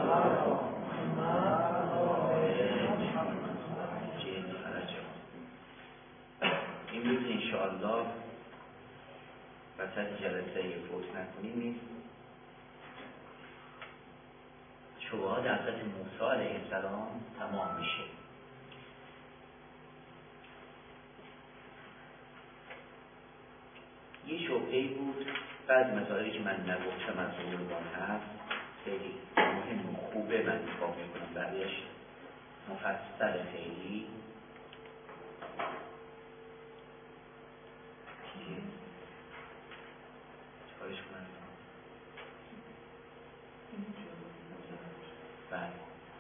امروز انشاءالله وسط جلسه فوت نکنیم شبهات حضرت موسی علیه السلام تمام میشه. یه شبهه‌ای بود، بعض مسائلی که من نگفتم از عنوان هست خیلی مهم و خوبه، من انتخاب میکنم بعدش مفصل خیلی چکارش کنم. بله،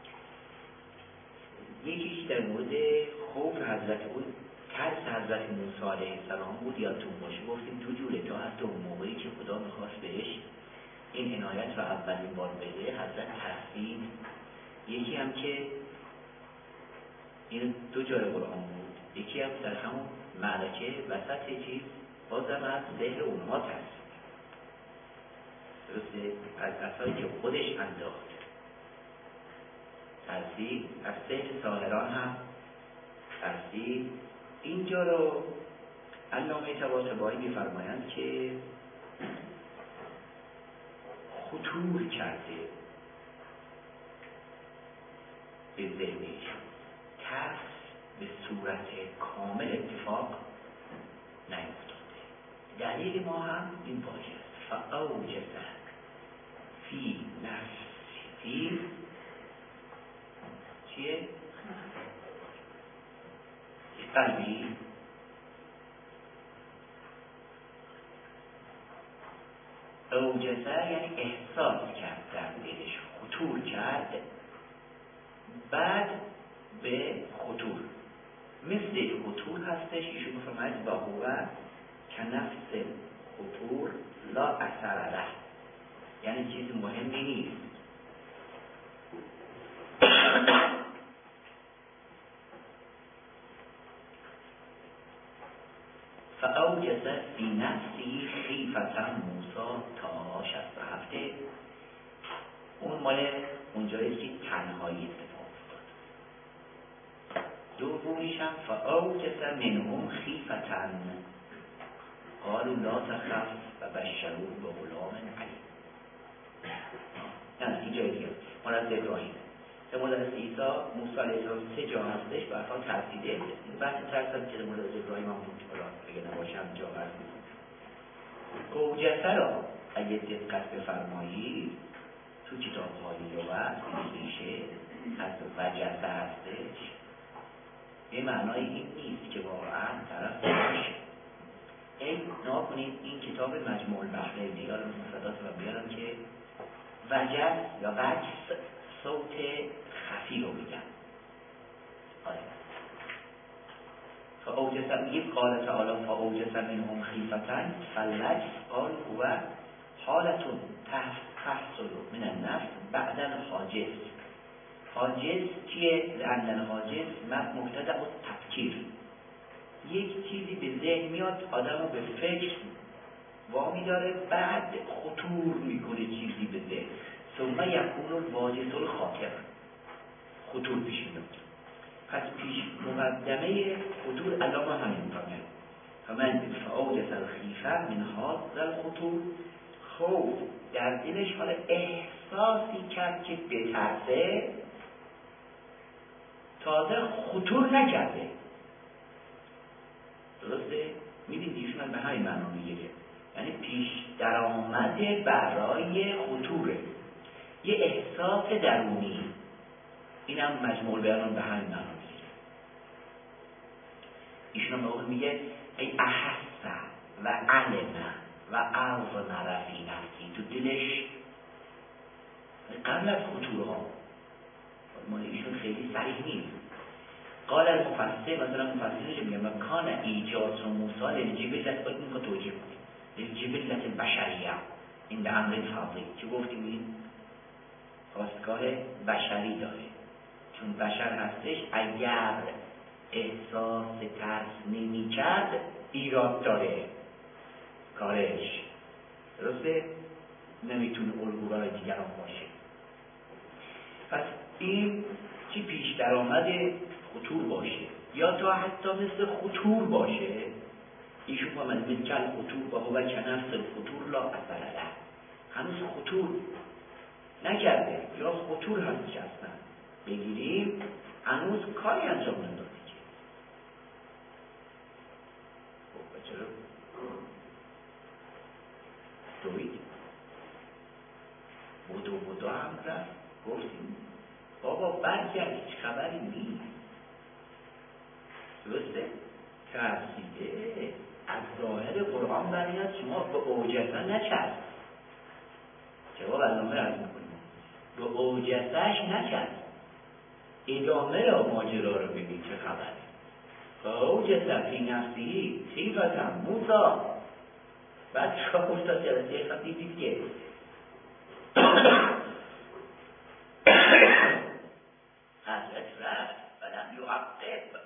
یکیش در مورد خوف حضرت بود، ترس حضرت موسی علیه السلام بود. یادتون باشه گفتیم دو جوره، تا حتی اون موقعی که خدا میخواست بهش این عنایت رو اولین بار بده حضرت ترسید. یکی هم که این دو جای قرآن بود، یکی هم در همون معرکه وسط چیز بازم از سحر اونها ترسید. درسته؟ از عصایی که خودش انداخت ترسید، از سحر ساحران هم ترسید. اینجا رو علامه طباطبایی می‌فرمایند که خطور کرده به ذهنش، ترس به صورت کامل اتفاق نیفتاده. دلیل ما هم این واژه است، فاوجس فی نفسه چیه؟ قلبی اوجسه یعنی احساس کرد، در دلش خطور کرد، بعد به خطور مثل خطور هستش. ایشون می‌فرماید و هو کنفس خطور لا اثر له، یعنی چیز مهمی نیست. فاوجس فی نفسی خیفة موسی تا 67. اون مال اونجایی که تنهایی اتفاق افتاد. دومیش هم فاوجس منهم خیفة قالوا لا تخف و بشروه بغلام علیم. نه اینجا دیگه مال از ابراهیم. در مورد از عیسی موسی علیه السلام 3 جا هستش به هر حال ترسیده. بحث ترس هم که در مورد از ابراهیم هم بود، حالا اگه نباشم جا عرض می‌کنم. اوجسه را اگه دقت بفرمایید تو کتاب‌های لغت میشه از وجسه هستش. به معنای این نیست که واقعا طرف باشه. این نها کنید این کتاب مجموع البحرین دیگر مفردات رو بیارم که وجس یا وجس صوت خفی رو میگن. آره. فاوجس میگه قال تعالی فاوجس منهم خیفة فاللجس قال هو حالة تحصل من النفس بعد الحاجز. حاجز چیه؟ لأن الحاجز مبتدأ التفکیر، یک چیزی به ذهن میاد آدم رو به فکر وامی داره، بعد خطور میکنه چیزی به ذهن، ثم یکون الواجس الخاطر، خطور پیش میاد. پس پیش مقدمه خطور علامه همین میکنه. فمن فاوجس الخیفة من هذا الخطور، خوف در دلش حال احساسی کرد که بترسه، تازه خطور نکرده. درسته؟ میدید ایشون به همین معنا میگیره، یعنی پیش درآمد برای خطوره، یه احساس درونی. اینم مجموع بیان به همین معنا میگیره. ایشون موقع میگه ای احسا و علم و اعظم رفی نفسی، تو دلش قبل از خطورها. مال ایشون خیلی صریح نیست. قال المفسر، مثلا مفسرش میگه مکان ایجاز موسی للجبلت، باید این که توجیه کنیم للجبلت البشریه این به امر فاضی که گفتیم این خواستگاه بشری داره، چون بشر هستش اگر احساس ترس نمی کرد ایراد داره کارش. درسته؟ نمیتونه الگوهای دیگران باشه. پس این چی پیش درآمد خطور باشه یا تا حتی مثل خطور باشه. ایشون فرمود مثل خطور و کنفس الخطور لا اثر له، هنوز خطور نکرده یا خطور هستش اصلا بگیریم هنوز کاری انجام نداده که. خب چرا دوید بودو هم رفت گفتیم بابا برگرد هیچ خبری نیست. درسته؟ ترسیده از ظاهر قرآن برمیاد شما به اوجسه نچرد. جواب علامه عرض میکنیم به اوجسهش نچرد، ادامه را ماجرا رو ببین چه خبره. فاوجس فی نفسه خیفة موسی. بعد شما افتاد جلسه خب دیدید که حضرت رفت ولم یعقب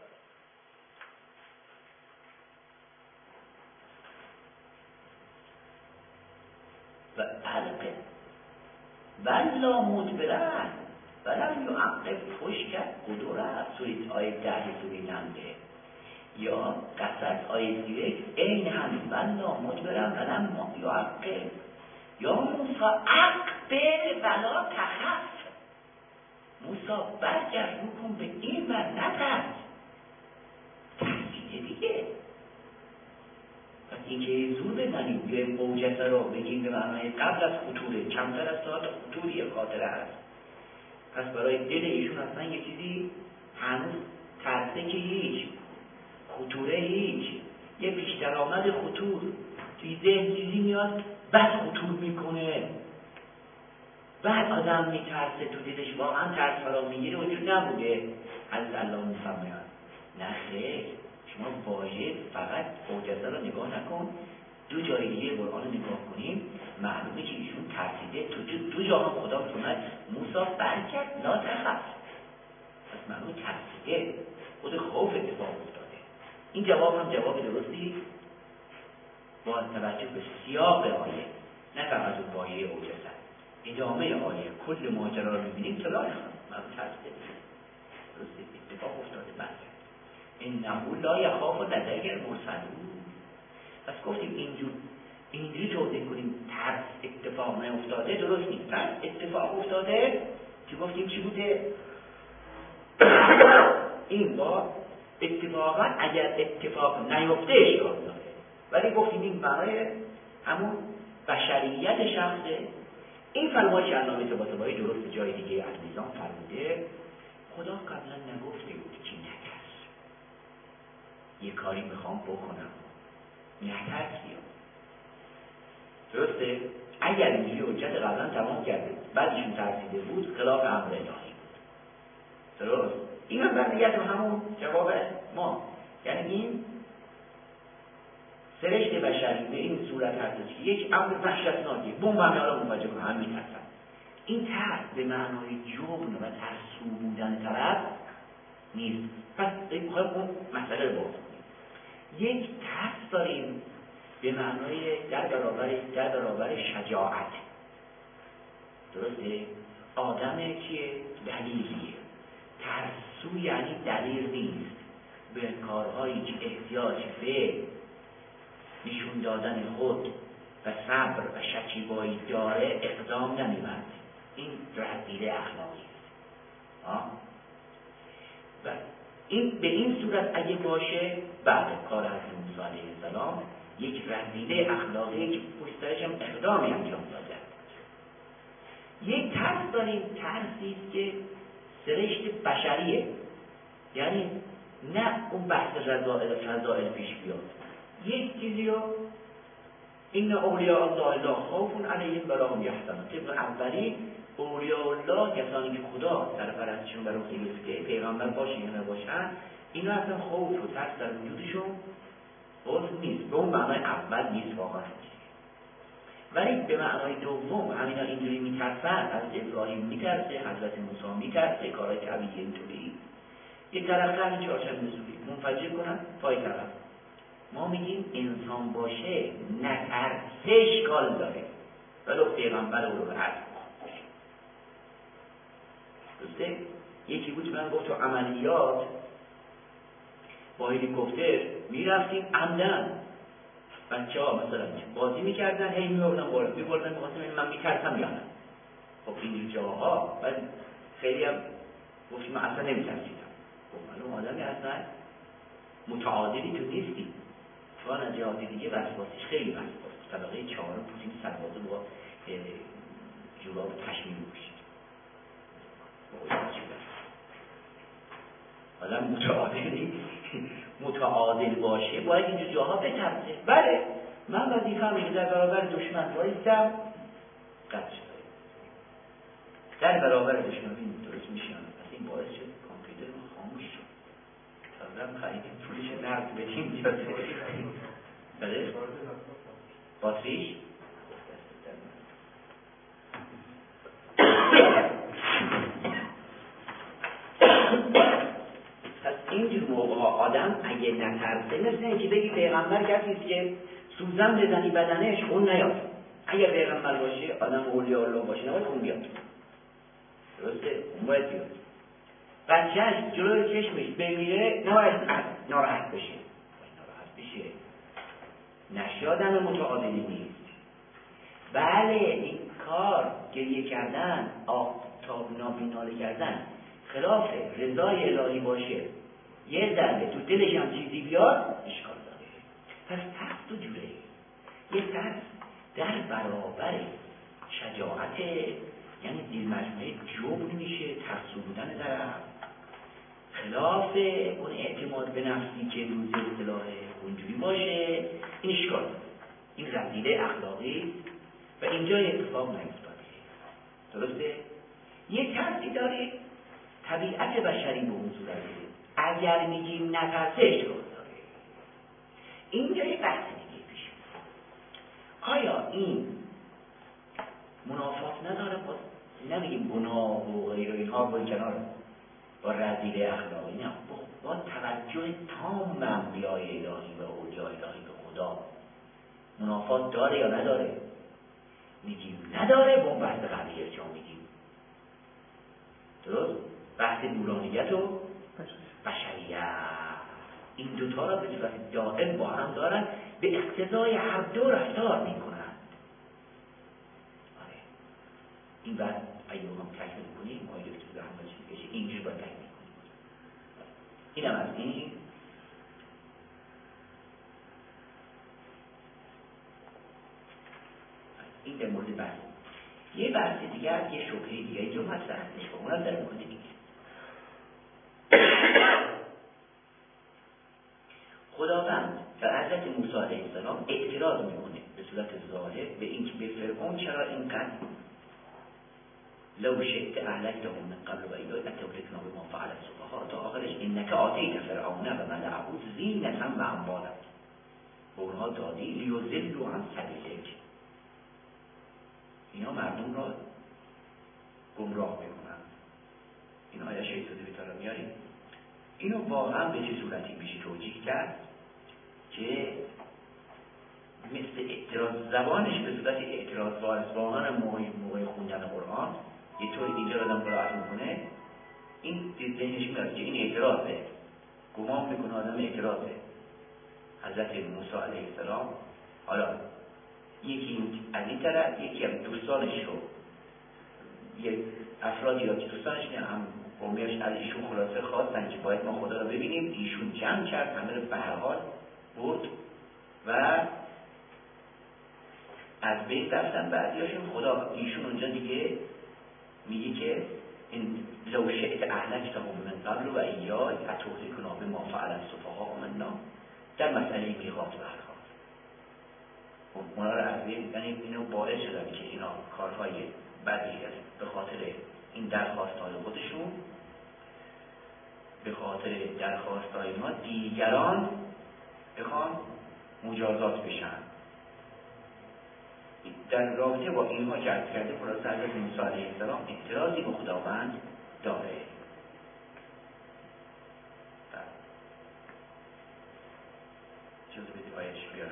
و علقه ولا مدبرن ولم یعقب پشت کرد قدره. سوریت آیه 10 سوری نمده یا قصد آیه 31 این هم ولا مدبرن ولم یعقب یا موسی اقبل ولا تخف. موسی برگرد رو کن به این بر نترس. ترسیده دیگه. پس این که زور بزنیم بیایم اوجسه رو بگیم به معنای قبل از خطوره، کمتر از ساعت خطوری خاطره هست. پس برای دل ایشون اصلا یه چیزی هنوز ترسه که هیچ، خطوره هیچ، یه بیشتر آمد خطور توی ذهن چیزی میاد بعد خطور میکنه، بعد آدم میترسه تو دلش واقعا ترس فرا میگیره وجود نبوده. حضرت الله میفرماید نه خیر، شما واژه فقط اوجسه رو نگاه نکن، دو جای دیگه قرآن رو نگاه کنیم معلومه که ایشون ترسیده. تو دو جا هم خدا میفرماید موسی برکرد لا تخف. پس معلومه ترسیده، خود خوف اتفاق افتاده. این جواب هم جواب درستی با توجه به سیاق آیه، نه فقط اون واژه اوجسه. ادامه آیه کل ماجرا رو می‌بینیم تا لا نخواهد معلوم ترسیده درسته اتفاق افتاده. برکرد انه لا یخاف لدیه المرسلون. پس گفتیم اینجوری توضیح کنیم ترس اتفاق نیفتاده درست نیست. ترس اتفاق افتاده که گفتیم چی بوده؟ این با اتفاقا اگر اتفاق نیفته اشکال داره، ولی گفتیم این برای همون بشریت شخصه. این فرمایش علامه طباطبایی درست جای دیگه از میزان فرموده خدا قبلا نگفته بود که نترس، یه کاری میخوام بکنم نترسی. درسته؟ اگر اینجوری حجت قبلا تمام کرده بعد ایشون ترسیده بود خلاف امر الهی بود. درست؟ این هم برمیگرده به همون جواب ما، یعنی این سرشت بشری به این صورت هستش که یک امر وحشتناکی بمب همه حالا منفجر کنه هم میترسن. این ترس به معنای جبن و ترسو بودن طرف نیست. پس میخوایم اون مسئله رو باز کنیم. یک ترس داریم به معنای در برابر شجاعت. درسته؟ آدم چیه؟ دلیریه. ترسو یعنی دلیر نیست، به کارهایی که احتیاج به نشون دادن خود و صبر و شکیبایی داره اقدام نمی‌ورد. این رذیله اخلاقی است. و این به این صورت اگه باشه بعد کار حضرت موسی علیه السلام یک رذیله اخلاقی که پشتش هم اقدامی انجام داده. یک ترس داریم، ترسی است که سرشت بشریه، یعنی نه اون بحث رضائل پیش بیاد. یک چیزی رو این اولیاء الله لا خوف علیهم ولا هم یحزنون. طبق اولی اولیاء الله کسانی که خدا سرپرستشون بر عهده گرفته پیغمبر باشه یا نباشن اینا اصلا خوف و ترس در وجودشون باز نیست. به اون معنای اول نیست واقعا. ولی به معنای دوم همینا اینجوری میترسن. از ابراهیم میترسه، حضرت موسی میترسه، کارهای طبیعی اینطوری. یه ترقه همین چهارچند نزولی منفجر کنن پای طرف. ما میگیم انسان باشه نترسه اشکال داره، ولی پیغمبر او رو حد درسته؟ یکی بود من گفت تو عملیات با هلیکوپتر میرفتیم عمدن بچه ها مثلا بازی میکردن هی میبردن بالا میخواستم من میترسم یا نه. خب این جاها بعد خیلی هم گفتیم من اصلا نمیترسیدم. خب معلوم آدمی اصلا متعادلی تو نیستی، چون از جهاتی دیگه وسواسیش خیلی وسواس. طبقه 4 پوتین سربازه با جوراب پشمی میپوشید. آدم متعادل باشه باید اینجور جاها بترسه. بله من وظیفه‌م اینه در برابر دشمن وایسم قد شده در برابر دشمن این درست میشن. پس این باعث شد کامپیوتر ما خاموش شد. تازم خریدیم پولش نقد بدیم جاده. بله باتریش پس اینجور موقع ها آدم اگه نترسه مثل اینکه بگی پیغمبر کسیست که سوزن بزنی بدنش خون نیاد. اگر پیغمبر باشه آدم اولیاء الله باشه نباید خون بیاد. درسته؟ اون باید بیاد. بچهش جلوی چشمش بمیره نباید ناراحت بشه. ناراحت بشه نشه آدم متعادلی نیست. بله این کار گریه کردن آفتاب نابیناله کردن خلاف رضای الهی باشه یه ذره تو دلش هم چیزی بیاد اشکال داره. پس ترس دو جوره. یه ترس در برابر شجاعت یعنی دل مجموعه جبن میشه ترسو بودن طرف خلاف اون اعتماد به نفسی که روز اصطلاح اونجوری باشه این اشکال داره. این رذیله اخلاقی و اینجا اتفاق نیفتاده. درسته؟ یه ترسی داره طبیعت بشری به اون صورته. اگر میگیم نترسه اشکال داره. اینجا یه بحث دیگه پیش آیا این منافات نداره؟ باز نمیگیم گناه و غیر اینها با کنار با رذیله اخلاقی نه با توجه تام به انبیاء الهی و اولیاء الهی به خدا منافات داره یا نداره؟ میگیم نداره. با بحث قبلی ارجاع میدیم. درست؟ بحث نورانیت و بشریت این دوتا را به صورت دائم با هم دارن به اقتضای هر دو رفتار میکنند. آره این بعد اگه بخوام تکمیل کنیم ما دکتر زحمت چیز بشه اینجور باید تکمیل کنیم. این هم از این در مورد بحث. یه بحث دیگر یه شبهه دیگه اینجا مطرح نیست با اونم در مورد دیگه خداوند در حضرت موسی علیه السلام اعتراض میکنه به صورت ظاهر به اینکه به فرعون چرا اینقدر لو شئت اهلکتهم من قبل و ایاک اتهلکنا بما فعل السفهاء تا آخرش انک آتیت فرعون و ملأه زینة و اموالا به اونها دادی لیضلوا عن سبیلک. اینا مردم را گمراه میکنن. این آیه شیطانی بیتارا میاریم. اینو واقعا به چه صورتی میشه توجیه کرد که مثل اعتراض زبانش به صورت اعتراض واقعا موقع خوندن قرآن یه طوری اینجا آدم قرائت میکنه این ذهنش میاد که این اعتراضه گمان میکنه آدم اعتراضه. حضرت موسی علیه السلام حالا یکی از این طرف یکی از دوستانش رو یک افرادی را که دوستانش نه هم قومیش از ایشون خلاصه خواستن که باید ما خدا رو ببینیم. ایشون جمع کرد همه رو به هر حال برد و از بین رفتن بعضیاشون خدا ایشون اونجا دیگه میگه که این لو شئت اهلکتهم من قبل و ایاک اتهلکنا بما فعل السفهاء منا در مسئله میقات برخواست. اونا رو از بین یعنی اینو باعث شدن که اینا کارهای بدی است به خاطر این درخواست‌های خودشون به خاطر درخواست‌های ما دیگران بخوان مجازات بشن. در رابطه با اینها که عرض کرده خلاصه حضرت موسی علیه السلام اعتراضی به خداوند داره. اجازه بدید آیه‌اش بیارم.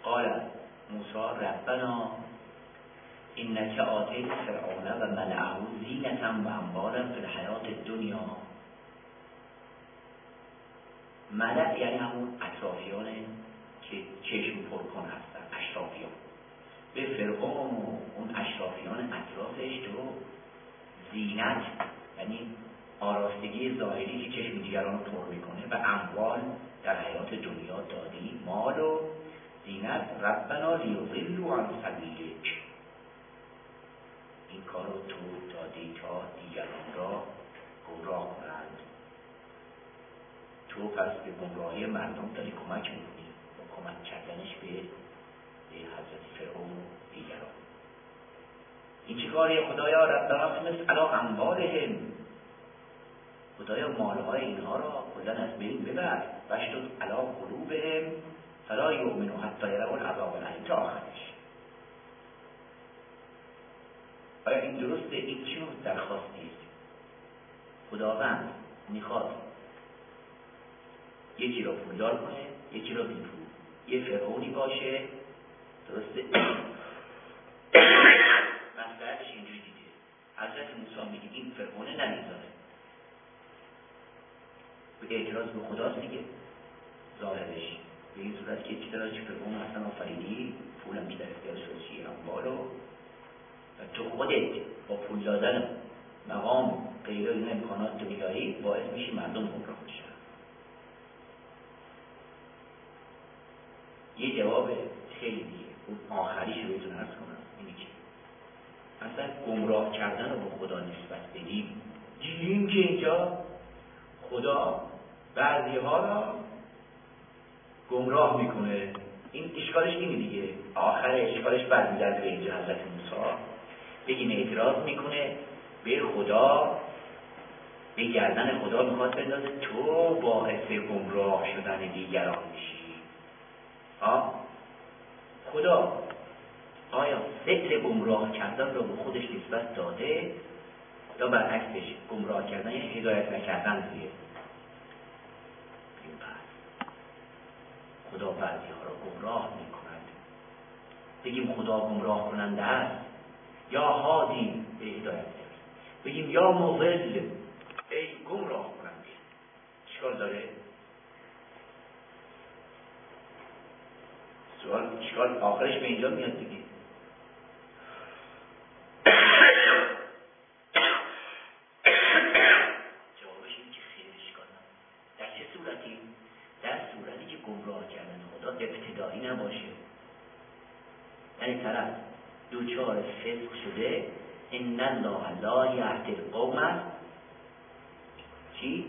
قال موسی ربنا انک آتیت فرعون و ملعه زینة و اموالا فی الحیاة الدنیا. ملع یعنی همون اطرافیان که چشم پرکن هستن، اشرافیان. به فرعون و اون اشرافیان اطرافش تو زینت یعنی آراستگی ظاهری که چشم دیگران رو پر میکنه و اموال در حیات دنیا دادی، مال و زینت. ربنا لیضلوا عن سبیلک، این کار رو تو دادی تا دیگران را گمراه کنند. تو پس به گمراهی مردم داری کمک میکنی با کمک کردنش به حضرت فرعون و دیگران. این چه کاری خدایا؟ ربنا مثل علا اموالهم، خدایا مالهای اینها را کلا از بین ببر. وشدد علا قلوبهم فلا یؤمنوا حتی یروا العذاب الألیم تا آخرش. آیا این درسته؟ این چه نوع درخواستی است؟ خداوند میخواد یکی را پولدار کنه، یکی را بی پول. یه فرعونی باشه، درسته؟ مسئلهش اینجوری دیده. حضرت موسی میگه این فرعونه نمیذاره. به اعتراض به خداست دیگه ظاهرش. به این صورت که چطور که فرعون اصلا آفریدی، پولم که در اختیار شدی، اموالو و تو خودت با پول دادن مقام غیر این امکانات دنیایی باعث میشی مردم گمراه بشن. یه جواب خیلی دیگه اون آخریش رو بهتون عرض کنم، اینی که اصلا گمراه کردن رو به خدا نسبت بدیم، دیدیم که اینجا خدا بعضی ها را گمراه میکنه. این اشکالش اینه دیگه، آخر اشکالش برمیگرده به اینجا. حضرت موسی بگیم اعتراض میکنه به خدا، به گردن خدا میخواد بندازه تو باعث گمراه شدن دیگران میشی. خدا آیا فکر گمراه کردن رو به خودش نسبت داده یا برعکسش گمراه کردن یعنی هدایت نکردن دیگه؟ خدا بعضی ها را گمراه میکند. بگیم خدا گمراه کننده است یا هادی به هدایت است. بگیم یا مضل ای گمراه کننده. اشکال داره؟ سوال اشکال آخرش به اینجا میاد دیگه. جوابش این که خیلی اشکال نداره. در چه صورتی؟ در صورتی که گمراه کردن خدا ابتدایی نباشه، یعنی طرف دوچار فسق شده. ان الله لا یهدی القوم چی؟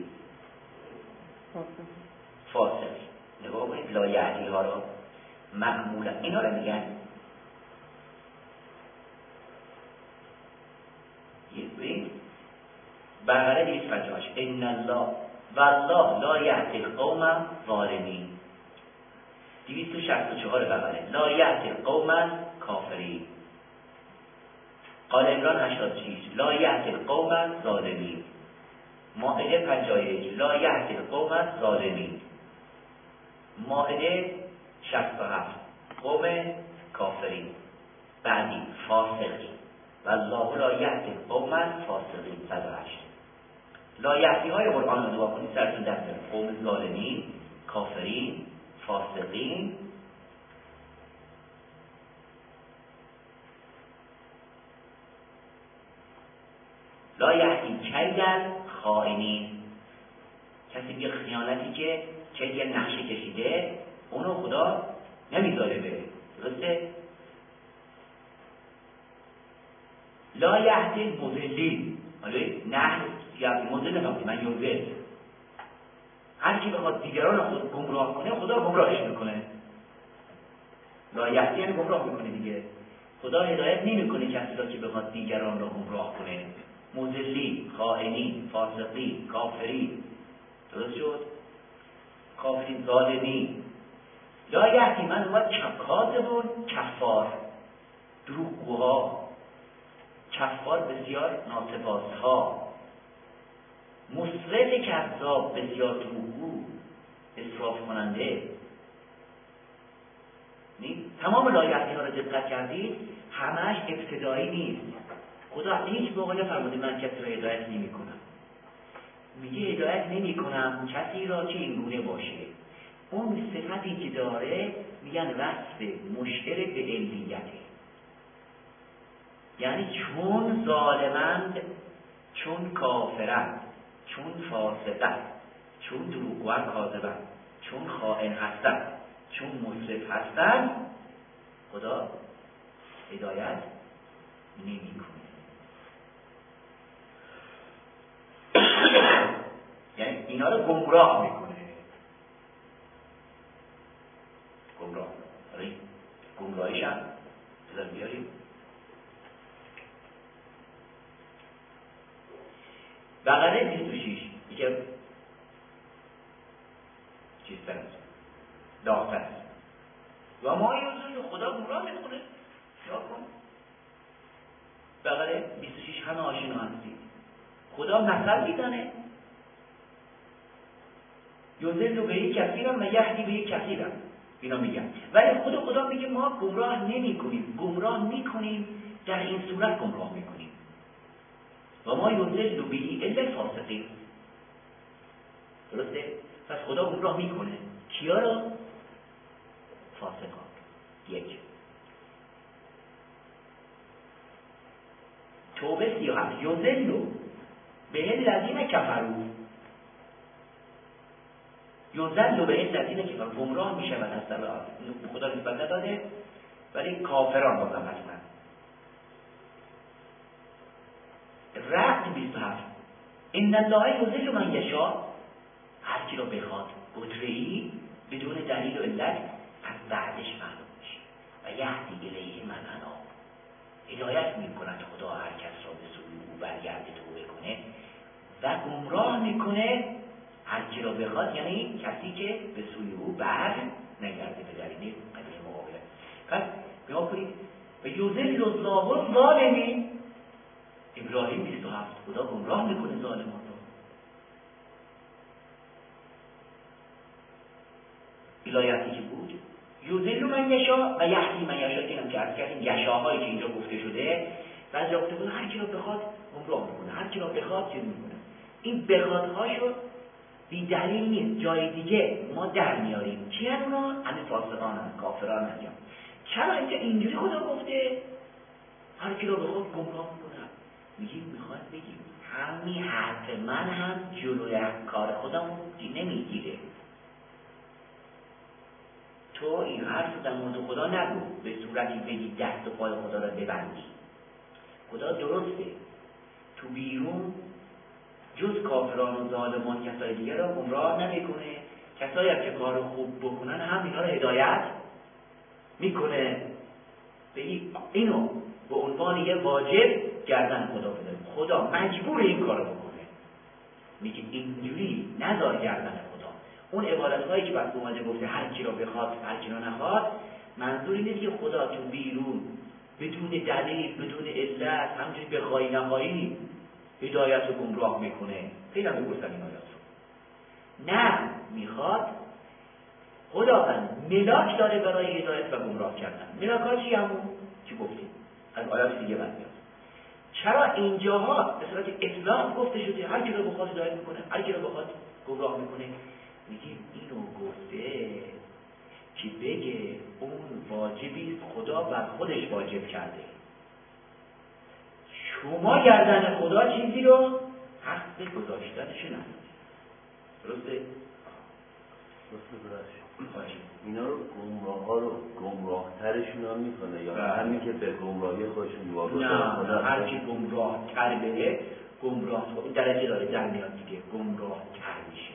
فاسق. نگاه کنید لا یهدی ها را معمولا اینا رو میگن بقره 258 ان الله والله لا یهدی القوم ظالمین. 264 بقره لا یهدی القوم کافرین. آل عمران 86 لا یهدی القوم ظالمین. مائده 51 لا یهدی القوم ظالمین. مائده 67 قوم کافرین. بعدی فاسقین والله لا یهدی القوم فاسقین. 108 لا یهدی های قرآن رو نگاه کنید سرتون در میاد. قوم ظالمین، کافرین، فاسقین. لا یهدی کید الخائنین. کسی که خیانتی که کید نقشه کشیده اونو خدا نمیذاره بره. درسته؟ لا یهدی المضلین. حالا نه یعنی مضل نفهمید من یوزل. هر کی بخواد دیگران رو گمراه کنه خدا گمراهش میکنه. لا یهدی یعنی گمراه میکنه دیگه. خدا هدایت نمیکنه کسی را که بخواد دیگران را گمراه کنه. مضلی، خائنی، فاسقی، کافری. درست شد؟ کافری، ظالمی. لا یهدی من اومد کاذبون کفار، دروغگوها، کفار بسیار ناسپاسها، مسرف کذاب بسیار دروغگو، اسراف کننده. تمام لایحه‌ها رو دقت کردید همش ابتدایی نیست. خدا هیچ موقع نفرموده من کسی رو هدایت نمی‌کنم. میگه هدایت نمی‌کنم کسی را که این گونه باشه. اون صفتی که داره میگن وصف مشتر به علیته، یعنی چون ظالمند، چون کافرند، چون فاسقند، چون دروغگوان کاذبند، چون خائن هستند، چون مسرف هستند، خدا هدایت نمی‌کنه. یعنی اینا رو گمراه میکنه. گمراه آره گمراهیش هم بذار بیاریم. بقره 26 میگه چیزتر است، داغتر است. و ما یوزون خدا گمراه میکنه. یا کن بقره 26 همه آشنا هستید. خدا مثل میزنه، یوزل به یک کثیرم و یهدی به یک کثیرم، اینا میگن. ولی خدا میگه ما گمراه نمی کنیم. گمراه میکنیم در این صورت گمراه میکنیم. و ما یوزل بهی الا الفاسقین. درسته؟ پس خدا گمراه میکنه کیا را؟ فاسقان. یک. توبه 37 یوزل به الذین کفروا. یوزل به الذین کفروا گمراه میشه و نسبت به خدا نسبت نداده، ولی کافران بازم هستن. رعد 27 ان الله یضل من یشاء، هر کی را بخواد قدره‌ای بدون دلیل و علت از بعدش معلوم میشه. و یهدی الیه من اناب، هدایت میکند خدا هر کس را به سوی او برگرده توبه کنه و گمراه میکنه هر کی را بخواد، یعنی کسی که به سوی او بر نگرده به دلیل قضیه مقابله. پس بیا کنید و یضل الله الظالمین. ابراهیم 27 خدا گمراه میکنه ظالمان رو. الایتی که بود یضل من یشاء و یهدی من یشاء، اینم که عرض کردیم یشاءهایی که اینجا گفته شده بعضی وقت بود هر کی را بخواد گمراه میکنه، هر کی را بخواد چه میکنه. این بخوادهاشو بی دلیل نیست، جای دیگه ما در میاریم. کی هست اونا؟ همین فاسقان هم، کافران هم. چرا اینجا اینجوری خدا گفته هر کی را بخواد گمراه میکنه؟ میگیم میخواد بگیم همین حرف من هم جلوی کار خودم نمیگیره. تو این حرف در مورد خدا نگو به صورتی بگی دست و پای خدا را ببندی. خدا درسته تو بیرون جز کافران و ظالمان کسای دیگر را گمراه نمیکنه. کسایی که کار خوب بکنن هم اینا را هدایت میکنه. بگی اینو به عنوان یه واجب گردن خدا بده. خدا مجبور این کارو بکنه. میگه اینجوری نذار گردن خدا. اون عبارت‌هایی که بعد اومده گفته هر کی را بخواد هر کی را نخواد، منظوری نیست که خدا تو بیرون بدون دلیل بدون علت همونجوری بخوای نخوایی هدایت رو گمراه میکنه. پیدا میگفتن این آیات رو. نه، میخواد خداوند ملاک داره برای هدایت و گمراه کردن. ملاک‌ها چی همون که گفتیم از آیات دیگه بعد میاد. چرا اینجاها به صورت اطلاق گفته شده هر کی رو بخواد هدایت میکنه، هر کی رو بخواد گمراه میکنه؟ میگیم اینو گفته که بگه اون واجبی خدا بر خودش واجب کرده. شما گردن خدا چیزی رو حق به گذاشتنش نداری. درسته؟ اینا رو گمراه ها رو گمراه ترشون هم میکنه یا همین که به گمراهی خودشون واقع نه، هر کی گمراه تر بره گمراه درجه داره در میاد دیگه گمراه تر میشه.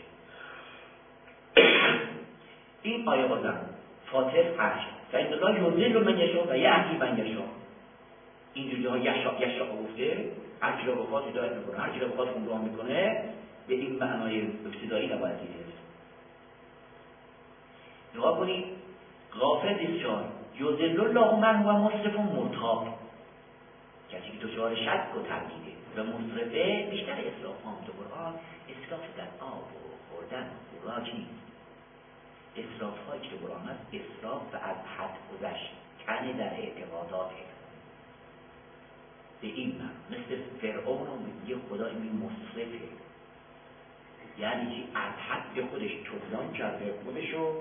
این آیه بازم فاطر 8 فإن الله یضل من یشاء و یهدی من یشاء. اینجوری ها یشاء گفته هر کی رو بخواد هدایت میکنه، هر کی رو بخواد گمراه میکنه. به این معنای ابتدایی نباید دیده. نگاه کنید غافر 24 یضل الله من هو مسرف مرتاب. کسی که دچار شک و تردیده و مسرفه. بیشتر اسراف هم تو قرآن اسراف در آب و خوردن و خوراک نیست. اسراف هایی که قرآن هست اسراف و از حد گذشتن در اعتقاداته. به این من مثل فرعون رو میگه خدا این مصرفه، یعنی چی؟ از حد خودش طغیان کرده، خودشو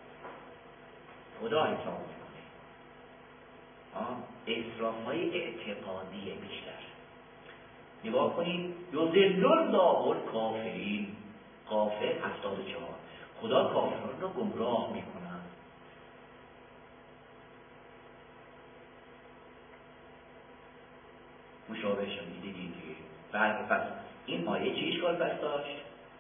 خدا حساب میکنه. اسراف های اعتقادیه بیشتر. نگاه کنید یضل الله الکافرین، غافر 74. خدا کافران را گمراه میکنن. مشابه شدید دیگه. پس این آیه چی اشکال پس داشت؟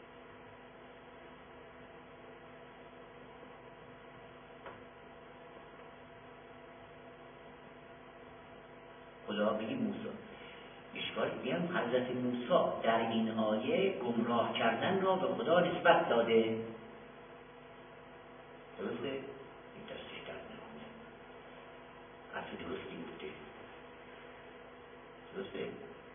خدا بگی موسی اشکال بیم حضرت موسی در این آیه گمراه کردن را به خدا نسبت داده. درسته؟ این دستش درد نکنه، حرف درستی بوده. درسته؟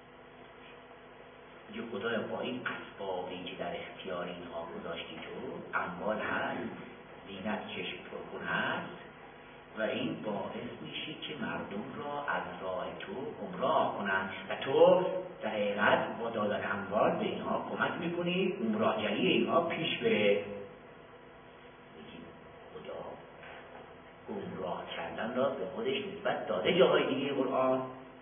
یه خدای با این اسبابی که در اختیار اینها گذاشتی تو، اموال هست، زینت چشم پرخون هست و این باعث میشه که مردم را از راه تو گمراه کنن و تو در حقیقت با دادن اموال به اینها کمک میکنی گمراهگری اینها پیش بره. خدا گمراه کردن را به خودش نسبت داده جاهای دیگه قرآن،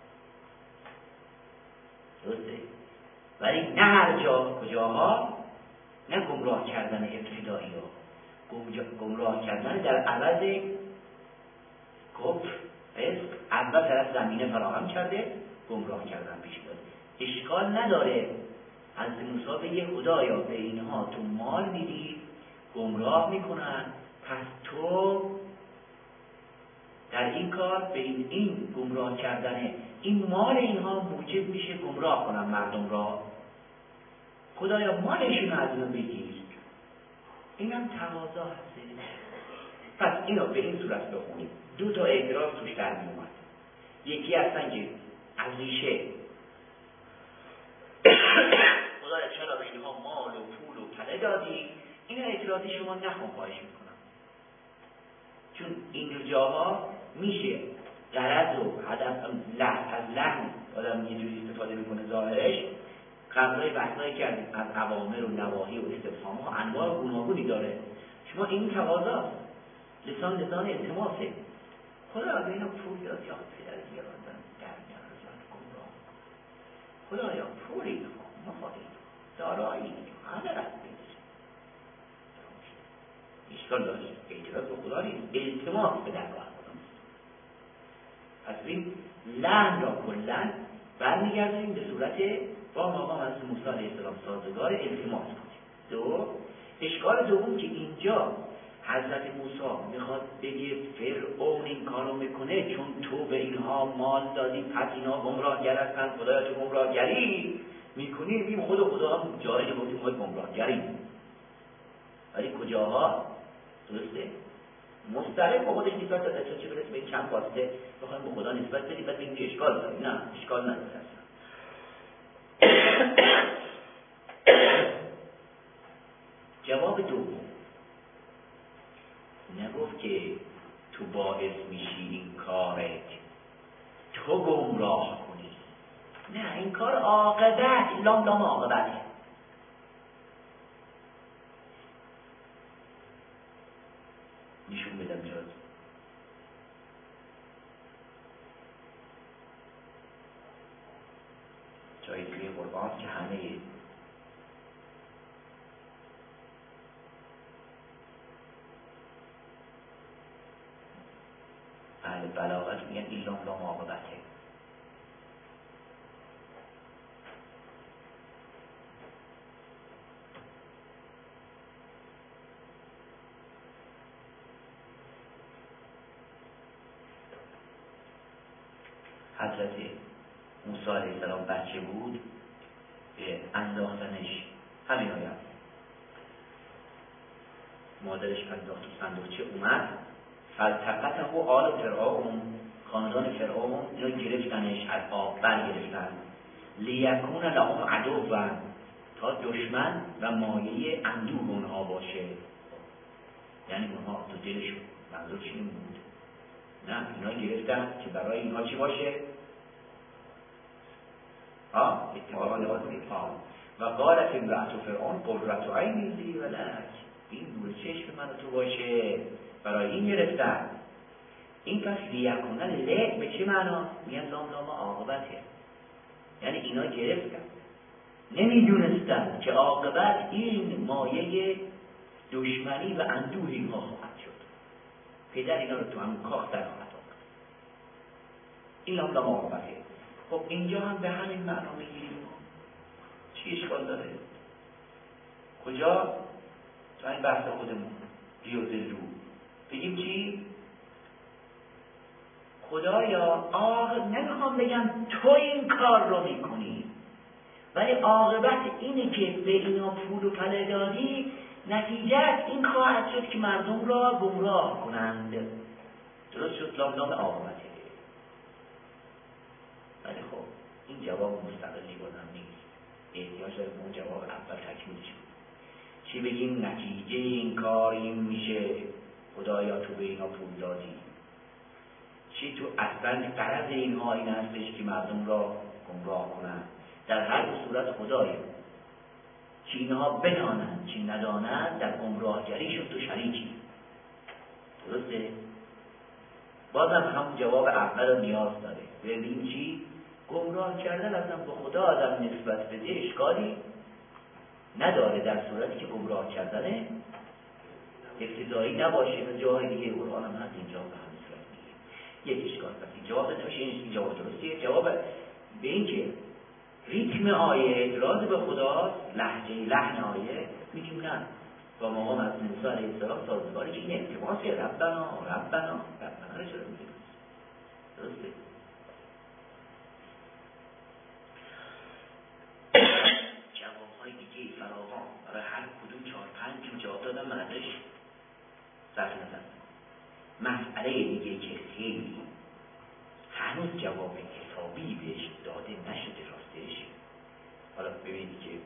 درسته؟ ولی نه هر جا، کجاها؟ نه گمراه کردن ابتدایی ها، گمراه کردن در عوض کفر، اول طرف زمینه فراهم کرده، گمراه کردن پیش داده. اشکال نداره حضرت موسی بگه خدایا به اینها تو مال میدی، گمراه میکنن، پس تو در این کار به این گمراه کردن این مال اینها موجب میشه گمراه کنن مردم را. خدایا مالشون از اینو بگیر. اینم تقاضا هست. پس اینو به این صورت بخونید. دو تا اعتراض توش در می اومد. یکی هستن که از ریشه خدایا چرا به اینها مال و پول و پله دادی؟ این اعتراضی شما نخون، خواهش میکنم. چون این جاها میشه غرض و هدف از لحن آدم یه جوری استفاده میکنه ظاهرش. قبلای بحثایی کردیم از اوامر و نواهی و استفهام ها انواع گوناگونی داره. شما این تقاضا لسان التماسه. خدا به اینا پول داد یا پدر زیادن در میان رسالت گمراه. خدایا پولی نخواه، مخواهی دارایی همه رد بیدش. اشکال داری اعتراض به خدا نیست، التماس به درگاه خدا نیست. پس این لحن را کلن برمیگردیم به صورت با مقام از موسی علیه السلام سازگار التماس کنیم. دو، اشکال دوم که اینجا حضرت موسی میخواد بگه فرعون این کارو میکنه چون تو به اینها مال دادی پس اینا گمراهگر هستن، خدایا تو گمراهگری میکنی. بیم خدا هم جایی نگفتیم ما گمراهگری، ولی کجاها؟ درسته؟ مستقیم با خودش نسبت داده. تا چه برسه به این چند واسطه بخوایم به خدا نسبت بدیم بعد بگیم که اشکال داره. نه اشکال نداره. جواب دوم نگفت که تو باعث میشی این کارت تو گمراه کنی. نه، این کار عاقبت، لام عاقبته. نشون بدم جاز جایی توی قرآن که همه اهل بلاغت میگن این لام عاقبته. حضرت موسی علیه السلام بچه بود، انداختنش همین آیه مادرش انداخت تو صندوقچه، اومد فالتقطه آل فرعون، خاندان فرعون اینو گرفتنش، از آب برگرفتن، لیکون لهم عدوا، تا دشمن و مایه اندوه اونها باشه. یعنی دلشون. منظور چی بود؟ نه اینا گرفتن که برای اینها چی باشه؟ اتفاقا لباس و قالت امرأة فرعون قرة عین لی و لک، این نور چشم من تو باشه، برای این گرفتن. این پس لیکونن له به چه معنا؟ میگن لام عاقبته، یعنی اینا گرفتن، نمیدونستن که عاقبت این مایه دشمنی و اندوه اینها خواهد شد. پدر اینا رو تو همون کاخ در خواهد آورد. این لام عاقبته. خب اینجا هم به همین معنا میگیریم. چی اشکال داره؟ کجا؟ تو این بحث خودمون لیوزلو بگیم چی؟ خدایا نمیخوام بگم تو این کار رو میکنی، ولی عاقبت اینه که به اینا پول و پله دادی، نتیجه این خواهد شد که مردم را گمراه کنند. درست شد؟ لام عاقبته. ولی خب این جواب مستقلی بازم نیست، احتیاج داره اون جواب اول تکمیلش بود. چی بگیم نتیجه این کار این میشه خدایا تو به اینا پول دادی؟ چی تو اصلا غرض اینها این هستش که مردم را گمراه کنند؟ در هر صورت خدایا چی اینها بدانند چی ندانند در گمراهگریشون تو شریکی. درسته؟ بازم هم جواب اول رو نیاز داره. ببین چی؟ گمراه کردن اصلا به خدا آدم نسبت بده اشکالی نداره، در صورتی که گمراه کردن ابتدایی نباشه. و جای دیگه قرآن هم هست اینجا به همین صورت میگه. یک اشکال پس این جواب نمیشه. این جواب درستیه. جواب به این که ریتم آیه اعتراض به خداست، لحن آیه میگیم نه، با مقام از موسی علیه السلام سازگاری که این التماس ربنا رو چرا میگیم؟ درسته؟ جوابهای دیگه فراوان برای هر کدوم 4-5 که جواب دادم من ازش صرف نظر. مسئله دیگه که خیلی هنوز جواب حسابی بهش داده نشده راستش، حالا ببینید که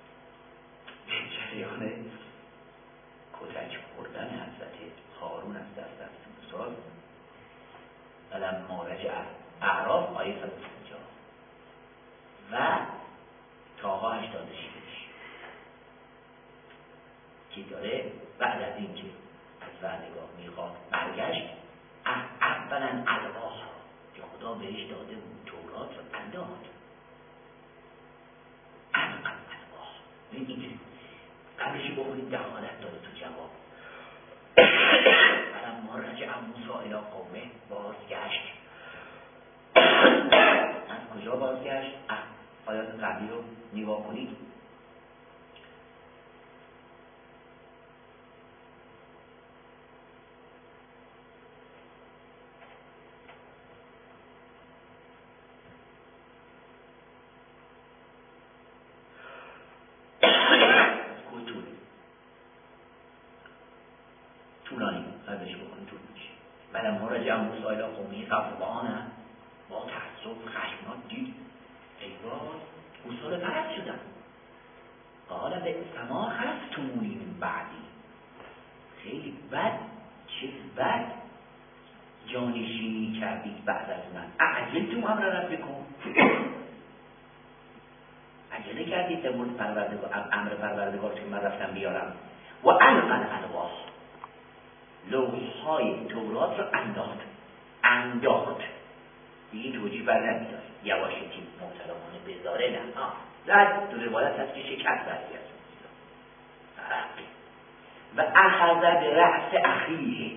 جریان کتک خوردن حضرت هارون از دست موسی فلما رجع اعراف آیه 150 و تاها 86 که داره بعد از این که از وعدگاه میخواد برگشت، اولا الواح که خدا بهش داده بود تورات رو انداخت. الواح این که قبلش بخونید دخالت داره تو جواب. فلما رجع موسی الی قومه بازگشت. از کجا بازگشت؟ آیات قبلی رو نگاه کنید. طولانی ازش بکنید طول میشه. فلما رجع موسی الی قومه غضبان با تعصب خشمناک دید ای وای اصول پرست شدن. قال بئس ما خلفتمونی من بعدی، خیلی بد، چه بد جانشینی کردید بعد از من. اعجلتم امر ربکم، عجله کردید در مورد امر پروردگار که من رفتم بیارم. و القى الالواح، لوح‌های تورات رو انداخت دیگه توجیه بر نمیداره. یواشکی محترمانه بذاره نه زد. تو روایت هست که شکست برگرد و اخذ به رأس اخیه،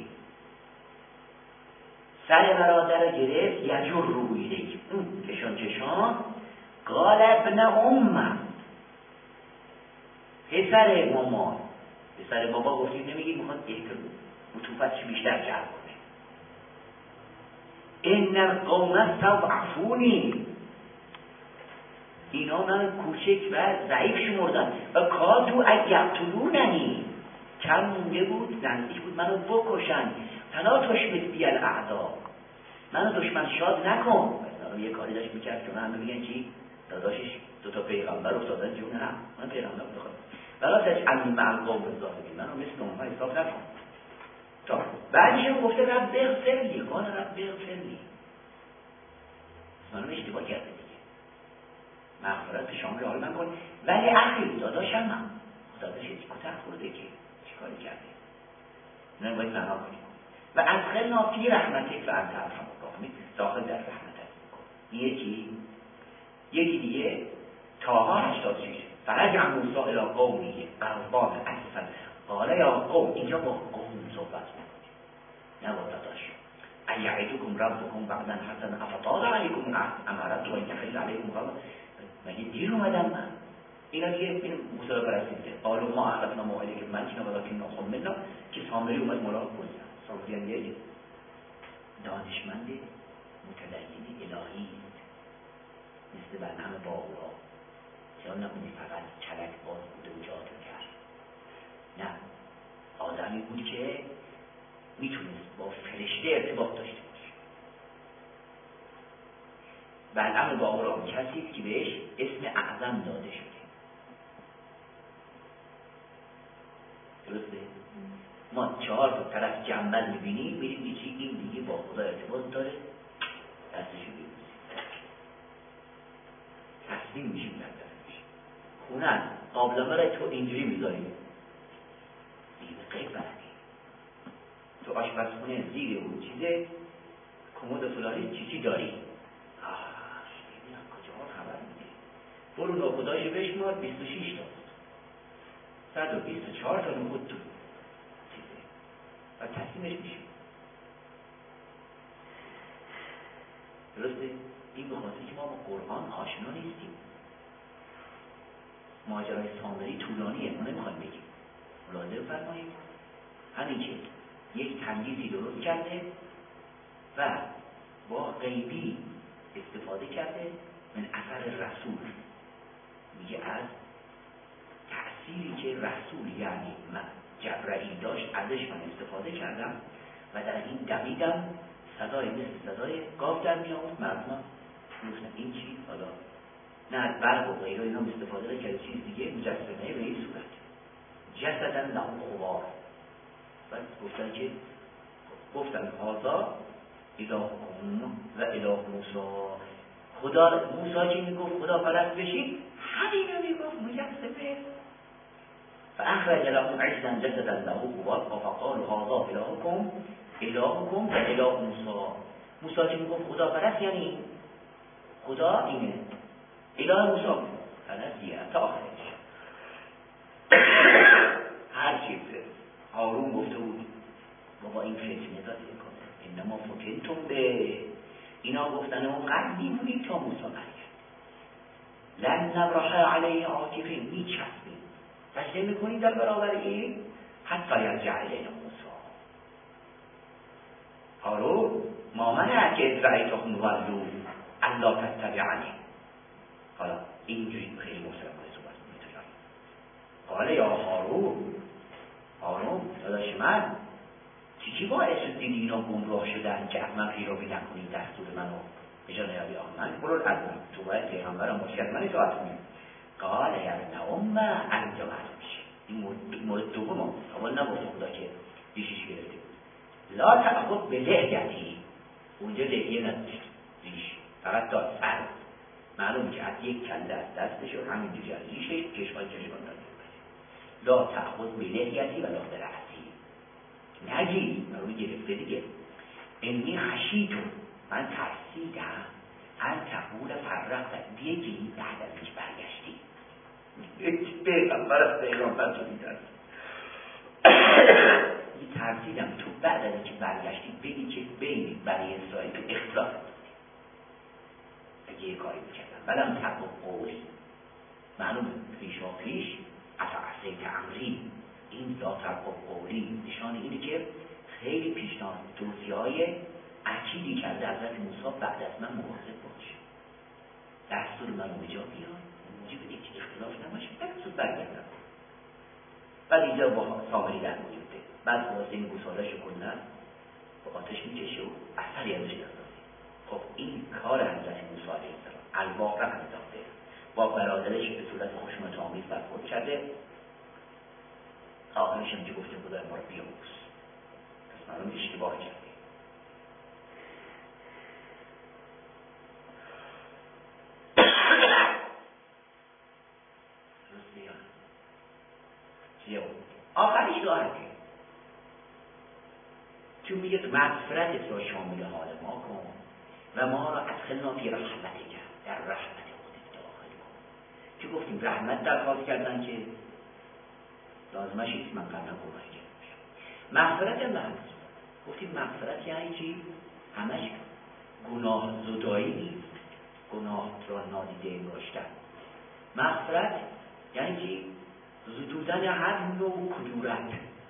سر برادر گرفت. یجر رو ایلیک، کشان قال ابن ام، پسر ماما گفتید نمیگید میخواد عطوفتش بیشتر جلب کنه. ان القوم استضعفونی، اینا من کوچک و ضعیف شمردن. و کادوا ان یقتلوننی، کم مونده بود نزدیک بود منو بکشن. فلا تشمت بی الاعدا، منو دشمن شاد نکن. مثلا یه کاری داشت میکرد که همه میگن چی؟ داداشش 2 پیغمبر افتادن جون هم، من پیغمبر بخوام ولا تجعلنی مع القوم الظالمین، منو مثل اونها حساب نکن. تا بعدش هم گفته رب اغفر لی، قال رب اغفر لی. منو اشتباه کرده دیگه، مغفرت به شامل حال من کن. ولی اخی داداشم هم داداش کتک خورده که چیکار کرده، نه باید معنا کنیم. و ادخلنا فی رحمتک و انت ارحم الراحمین، داخل در رحمتت کن. یکی دیگه طه 86 فرجع موسی الی قومه غضبان اسفا قال یا قوم، اینجا با قوم صحبت میکنه نه با داداش. ایعدکم ربکم بعدا حسنا افطال علیکم امرت و اینکه علیکم غضب، مگه دیر اومدم من؟ اینا دیگه این موسی رو برسیده قالوا ما اخلفنا موعدک ملکنا ولکن نخمنا که سامری اومد ملاقات کنه. سامری یه دانشمند متدین الهی مثل برنامه باورا، خیال نکنید فقط چلک باز بوده و جادو کرد، نه، آدمی بود که میتونست با فرشته ارتباط داشته باشه. برنامه باورا کسی که بهش اسم اعظم داده شده. درسته؟ ما 4 تا طرف جنبل میبینیم، میریم میچی این دیگه با خدا ارتباط داره، دستشو بیروزیم تصمیم میشیم در دستش خونن قابلمه را تو اینجوری میذاریم دیگه قیب برنی تو آشپزخونه زیر اون چیزه کمود فلانی چی داری؟ ببینم کجا خبر میده، برو ناخداشو بشمار 26 تا 124 تا نخود تو چیزه و تصمیمش میشه. درسته؟ این بخاطر که ما با قرآن آشنا نیستیم. ماجرای سامری طولانیه، ما نمیخوایم بگیم. ملاحظه بفرمایید همین که یک تمییزی درست کرده و با غیبی استفاده کرده من اثر رسول، میگه از تأثیری که رسول یعنی من جبرئیل داشت ازش من استفاده کردم و در این دویدم صدای مثل صدای گاو در می آمد. مردم گفتن این چی؟ حالا نه از برق و غیره اینا استفاده کرد چیز دیگه مجسمه به این صورت جسدن له خوار. بعد گفتن هذا الهکم و اله موسی. خدا موسی که میگفت خدا پرست بشید همینو میگفت مجسمه. فاخرج لهم عجلا جسدا له خوار فقالوا هذا الهکم و اله موسی که میگفت خدا پرست یعنی خدا اینه، اله موسی پرستیه تا آخرش. هر چیزه هارون گفته بود بابا این فتنه داده کنه انما فتنتم به، اینا گفتن اون قدی بودی تا موسی برگرد لن نبرح علیه عاکفین، میچسبیم سجده میکنی در برابر این حتی یرجع الینا موسی. هارون ما منع که رأیتهم ضلوا الا تتبعنی. حالا اینجوری خیلی محترم باید صحبت میتونم. قال یا هارون داداش من چی باعث شد دیدی اینا گمراه شدن که از من پیروی نکنی، دستور منو اجازه نیابی؟ من برو ازم تو باید پیغمبرم باشی از من اطاعت کنی. قال یا ابن ام انجا معلوم میشه. این مورد دوم اول نگفت خدا که ریشش گرفته بود. لا تأخذ به لحیتی، اونجا لحیه نداشت ریش، فقط داد سر. معلوم که از یک کله از دستش و همینجوری از ریشش چشمان داده. لا تأخذ به لحیتی و لا به رأسی، نگی روی گرفته دیگه. انی خشیتو، من ترسیدم ان تقول فرقت بیگی بعد از اینکه برگشتی. پیغمبر از پیغمبر تو میترسید ترسیدم تو بعد از اینکه برگشتی بگی که بین بنی اسرائیل تو اختلاف اگه یه کاری میکردم ولم تقو قولی. معلوم پیش اتعصیت امری، این لا تقو قولی نشان اینه که خیلی پیشنهاد توصیه‌های اکیدی کرده حضرت موسی بعد از من مواظب باش، دستور من اونجا بیاد موجب اینکه اختلاف نباشه tak زود برگردم. بعد اینجا با سامری در موجوده، بعد واسه این گوساله‌شو کنن با آتش میکشه و اثری ازش نداره. خب این کار حضرت موسی علیه السلام الواقع انداخته، با برادرش به صورت خشونت آمیز برخورد کرده، آخرش هم که گفته خدای ما رو بیاموز. پس معلوم اشتباه کرده. آخرش داره چون میگه مغفرتت را شامل حال ما کن و ما را ادخلنا فی رحمتک، در رحمت خودت داخل کن. که گفتیم رحمت درخواست کردن که لازمش نیست من قبلا گناهی کردم. مغفرت محض گفتیم مغفرت یعنی چی؟ همش گناه زدایی نیست، گناه را نادیده انگاشتن. مغفرت یعنی چی؟ زدودن هر نوع کدورت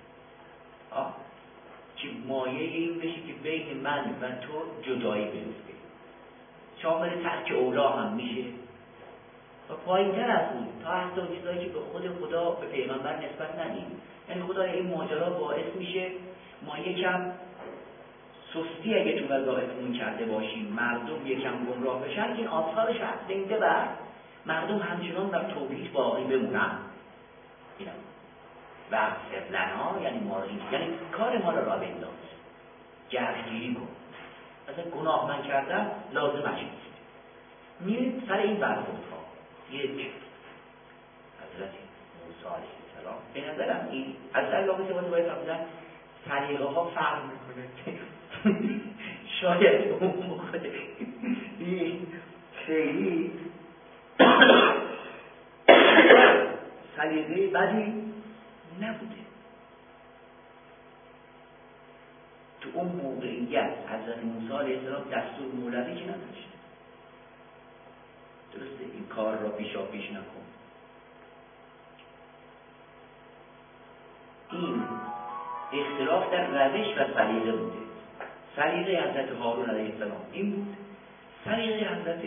که مایه این بشه که بین من و تو جدایی بیفته. شامل ترک اولا هم میشه و پایین تر از اون تا حتی اون چیزایی که به خود خدا به پیغمبر نسبت ندیم. یعنی خدا این ماجرا باعث میشه ما یکم سستی اگه تو وظایفمون کرده باشیم، مردم یکم گمراه بشن، این آثارش هست زنده بر مردم همچنان در توحید باقی بمونن. اینا وقت لنا یعنی ما یعنی کار ما را بنداز، جرگیری کن. اصلا گناه من کردم لازمش نیست. میریم سر این برخوردها. یک حضرت موسی علیه السلام به نظرم این حضرت الله باید فرمودن سلیقه ها فرق میکنه. شاید اون موقع این خیلی سلیقه بدی نبوده. تو اون موقعیت حضرت موسی علیه السلام دستور مولوی که نداشت. درسته این کار را پیش نکن. این اختلاف در روش و سلیقه بوده. سلیقه حضرت هارون علیه السلام این بود، سلیقه حضرت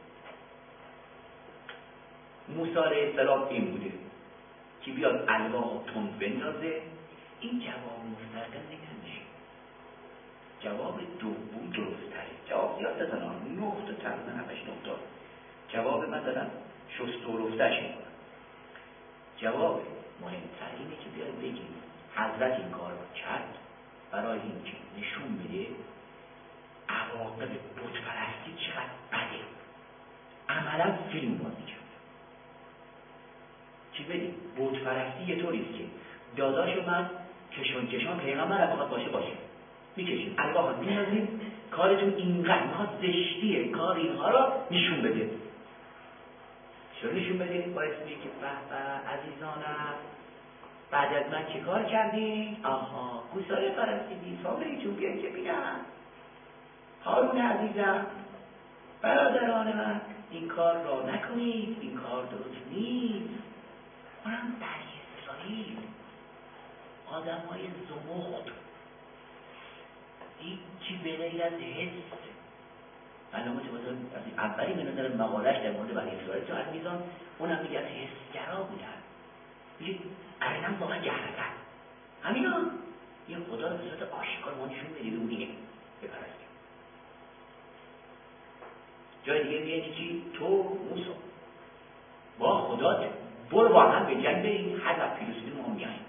موسی علیه السلام این بوده که بیاد الواح تند بندازه. این جواب مستقل نمیشه. جواب دوم درست تره. جواب زیاد بزنم 9 تا تقریبا 8 نقطه. جواب من دادم شست و رفتش میکنم. جواب مهمتر اینه که بیاد بگیم حضرت این کار رو کرد برای این که نشون بده عواقب بتپرستی چقدر بده. عملا فیلم بازی کرد. چی بدیم؟ بتپرستی یه طوریست که داداش من کشان پیغمبر هم بخواد باشه میکشیم الواح هم می‌نازیم. کارتون اینقدر میخواد زشتیه، کار اینها را نشون بده. چرا نشون بده؟ باید بگی که عزیزانم بعد از من چه کار کردین؟ آها گوساله پرستیدی، فامیلیتون بیان که بینم. هارون عزیزم، برادران من، این کار را نکنید، این کار درست نیست. اونم بنی اسرائیل آدم های زمخت، این چی به غیر از حس. علامه طباطبایی از اولی به نظر مقالش در مورد بنی اسرائیل تو المیزان اونم میگه از حسگرا بودن. میگه ارنم واقعا جهرتن همینا یه خدا رو به صورت آشکار ما نشون بدید اونیه بپرستیم. جای دیگه میگه چی؟ تو موسی با خدا برو با هم به جنگ بریم، هر وقت پیروزی ما میاییم.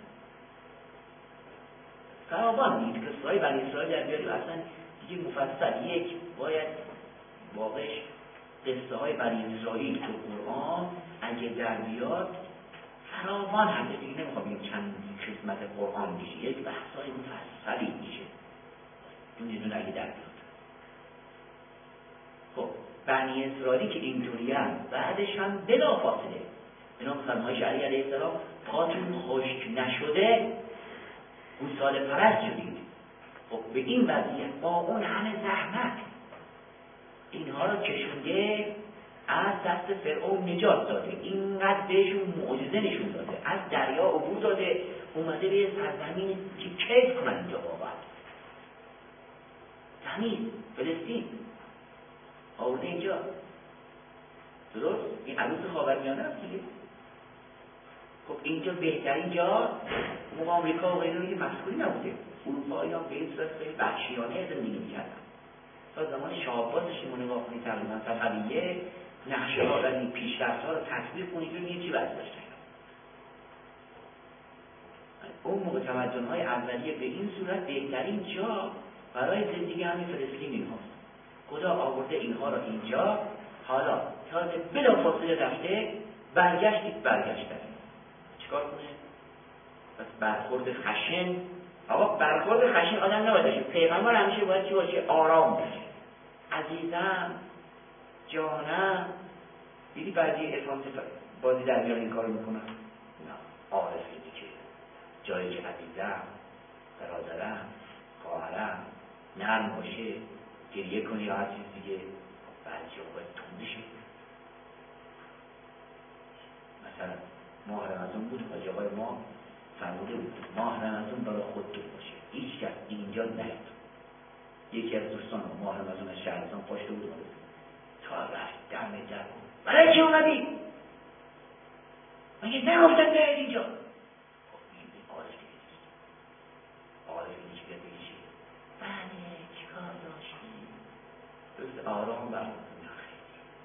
فراوان نیست که سای بنی اسرائیل در بیاریم. اصلا دیگه مفصل یک باید واقعش قصه های بنی اسرائیل تو قرآن اگه در بیاد فراوان هسته. دیگه نمیخوام بگم چند قسمت قرآن میشه، یک بحثای مفصلی میشه دونه اگه در بیاد. خب بنی اسرائیلی که اینطوری هم بعدش هم بلا فاصله اینا فرمایش علی علیه السلام پاتون خشک نشده گوساله پرست شدید. خب به این وضعیت با اون همه زحمت اینها رو کشونده، از دست فرعون نجات داده، اینقدر بهشون معجزه نشون داده، از دریا عبور داده، اومده به سرزمین که کیف کنن اینجا واقعا زمین فلسطین آورده اینجا. درست؟ این عروض خاورمیانه است دیگه. خب اینجا بهترین جا موقع آمریکا و غیره که مسئولی نبوده. اروپا اینا به این صورت خیلی وحشیانه زندگی می‌کردن. تا زمان شاه عباسش رو نگاه کنید تقریبا صفویه نقشه ها و پیشرفت‌ها رو تطبیق کنید و چی وضع داشتن. اون موقع تمدن‌های اولیه به این صورت بهترین جا برای زندگی همین فلسطین اینهاست. خدا آورده اینها رو اینجا، حالا تازه بلافاصله رفته برگشتن. چیکار کنه؟ پس برخورد خشن، آقا برخورد خشن آدم نباید باشه. پیغمبر همیشه باید چی باشه؟ آرام باشه. عزیزم، جانم. دیدی بعضی افراد بازی در میان این کارو میکنن؟ نه، عارفی دیگه. جایی که عزیزم، برادرم، خواهرم، نرم باشه، گریه کنی یا هر چیز دیگه، بعضی باید تندشه. مثلا ماه رمضان بود، حاجی آقای ما فرموده بود ماه رمضان برای خودتون باشه، هیچ کس اینجا نیاد. یکی از دوستان ماه رمضان از شهرستان پاشته بود تا رفت دم در بود، برای چی اومدی؟ مگه نگفتن نیاد اینجا؟ خب این عارفی نیست، عارفی نیست که بگیشی بله چی کار داشتی؟ درسته آرام برمون نخیر،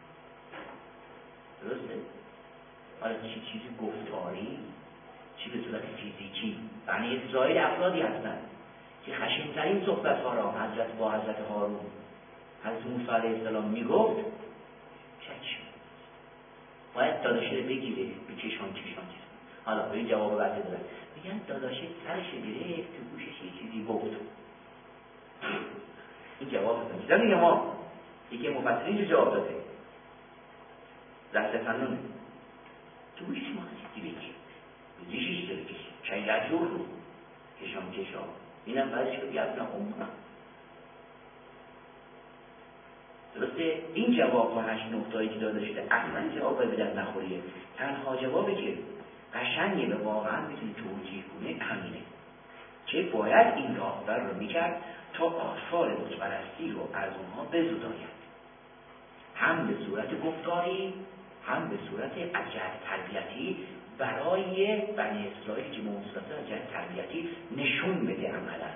درسته؟ حالا چیزی گفتاری، چی به صورت فیزیکی. یعنی اسرائیل افرادی هستند که خشن‌ترین صحبت‌ها را با حضرت هارون، حضرت موسی علیه السلام میگفت، چشم باید داداشه بگیره، به چشمان چیز. حالا به این جواب بعدی دادن، میگن داداشه سرش گرفت، تو گوشش یه چیزی گفت. این جواب دادن. چیزا میگه ما یکی مفسرین جو جواب داده، درس فنونه، تو گوشش ما چیزی بگی، دیشیش داره کشی چای رجور رو کشان اینم بعدش که بیاد نه امونه. درسته؟ این جواب ها 8 نقطه‌ای که داده شده اصلا جواب به در نخوریه. تنها جوابی که قشنگه و واقعا میتونه توجیه کنه همینه که باید این راهبر رو میکرد تا آثار بتپرستی رو از اونها بزداید، هم به صورت گفتاری هم به صورت اجر تربیتی، برای بنی اسرائیل که موسوسه اجر تربیتی نشون بده عملا.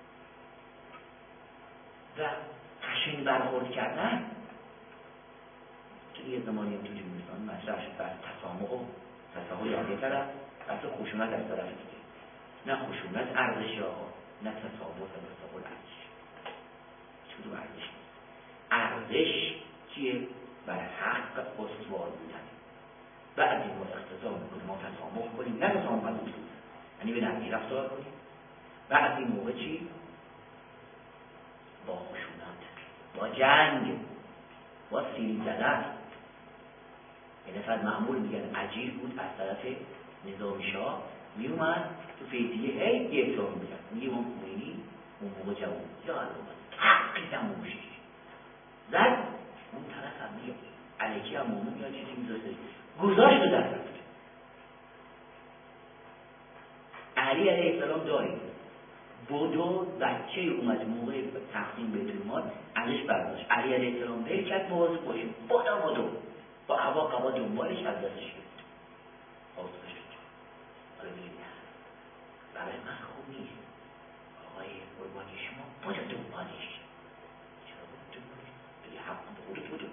و خشن برخورد کردن که یه زمانی هم تو جمهوریستان مطرح شد، بر تسامح و تساهل آگه طرف، بحث خشونت از طرف دیگه، نه خشونت ارزش آقا، نه تسامح و تساهل ارزش. چطور ارزش نیست؟ ارزش چیه؟ بر حق استوار بودن. بعد این ما اقتضا میکنیم ما تسامح کنیم، نه تسامح از اصول، یعنی به نرمی رفتار کنیم. بعد این موقع چی؟ با خشونت، با جنگ، با سیلی زدن. یه نفر معمول میگن عجیل بود از طرف نظامی شاه، میومد تو فیضیه هی یه اکتار میگن، میگه ما خوینی اون موقع جوان یا علومت حقی دموشی زد، اون طرف هم میگه علیکی هم مومون یا چیزی میذاشته گذاشت رو در رفت. علی علیه السلام داریم بودو بچه اومد موقع تقسیم بیت المال ازش برداشت، علی علیه السلام برکت مواظب باشیم بودو با هوا قبا دنبالش از دستش گرفت حاضرش شد. حالا بگید برای من خوب نیست آقای قربانی شما بودو دنبالش. چرا بودو دنبالش؟ بگه حق بودو.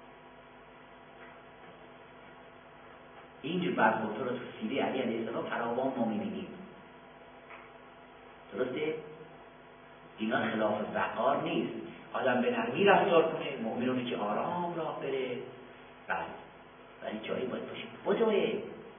اینجور برخوردها را تو سیره علی علیه السلام فراوان ما می‌بینیم. درسته؟ اینا خلاف وقار نیست. آدم به نرمی رفتار کنه، مؤمنونه که آرام راه بره، بله، ولی جایی باید باشه بدوه.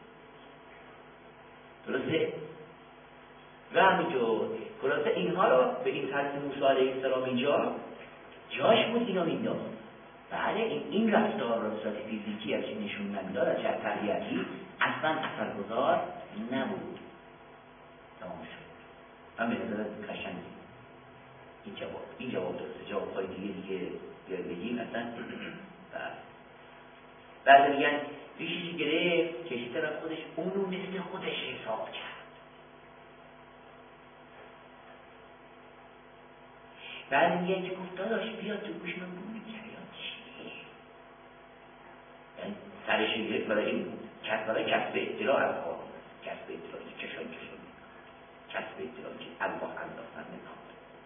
درسته؟ و همینطور خلاصه اینها رو به این طرز موسی علیه السلام اینجا جاش بود اینا مینداخت. بله این رفتار را به صورت فیزیکی از نشون نمیداد، از جهت تربیتی اصلا اثرگذار نبود. تمام شد. هم به نظر قشنگی این جواب درسته. جواب‌های دیگه بگیم اصلا بعد میگن ریشی گرفت کشید طرف خودش، اونو مثل خودش حساب کرد. بعد میگن که گفت داداش بیا تو گوش من بگو جریان چیه؟ یعنی سرش گرفت برای این برای کسب اطلاع از آن، کسب اطلاعی کشان کسب اطلاعی که الله انداختن نکن.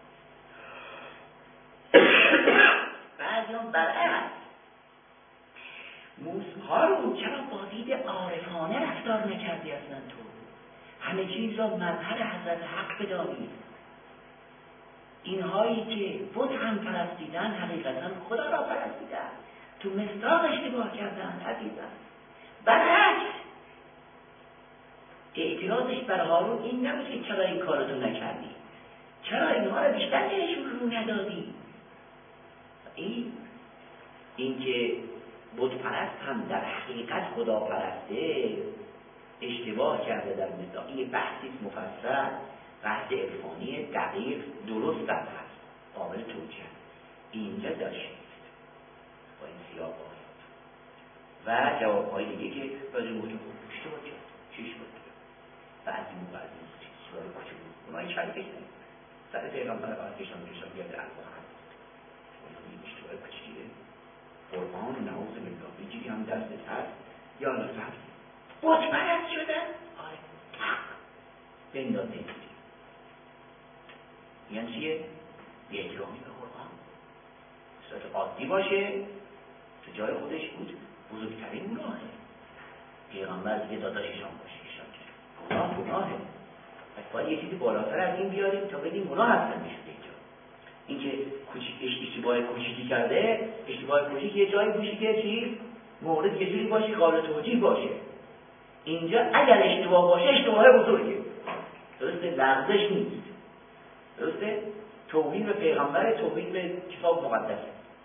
بعضی هم برعکس هارون چرا با دید عارفانه رفتار نکردی اصلا تو؟ همه چیز را مظهر حضرت حق بدانید. اینهایی که بت هم پرستیدن حقیقتا خدا را پرستیدن، تو مصداق اشتباه کردن عزیزم. برعکس اعتراضش بر هارون این نبود که چرا این کارتو نکردی، چرا اینها را بیشتر بهشون رو ندادی. این که بت پرست هم در حقیقت خدا پرسته اشتباه کرده در مصداق. این بحثی مفصل، بحث عرفانی دقیق درست هم هست، قابل توجیه. اینجا داشتید با این سیاق و جوابهای دیگه که راجع به اشتباه کرد، چیش بود بعضی موقع از این چیزهای کوچولو اونایی چند کشتن سر پیغمبر آتشان بیاد در الواحد این اشتباه کوچیه. قرآن نعوذ بالله بگیری هم دستت هست یا لطفت بت پرست شدن آره تق بنداز نمیدی. یعنی چیه؟ بی احترامی به قرآن. صورت عادی باشه تو جای خودش بود، بزرگترین گناهه. پیغمبر دیگه داداششان باشه گناهه. پس باید یه چیزی بالاتر از این بیاریم تا بگیم گناه هستن میشده. اینکه اشتباه کوچیکی کرده، اشتباه کوچیک یه جایی باشه که چی؟ مورد یه جوری باشه قابل توجیه باشه. اینجا اگر اشتباه باشه اشتباه بزرگه، درسته؟ لغزش نیست، درسته؟ توهین به پیغمبر، توهین به کتاب مقدس.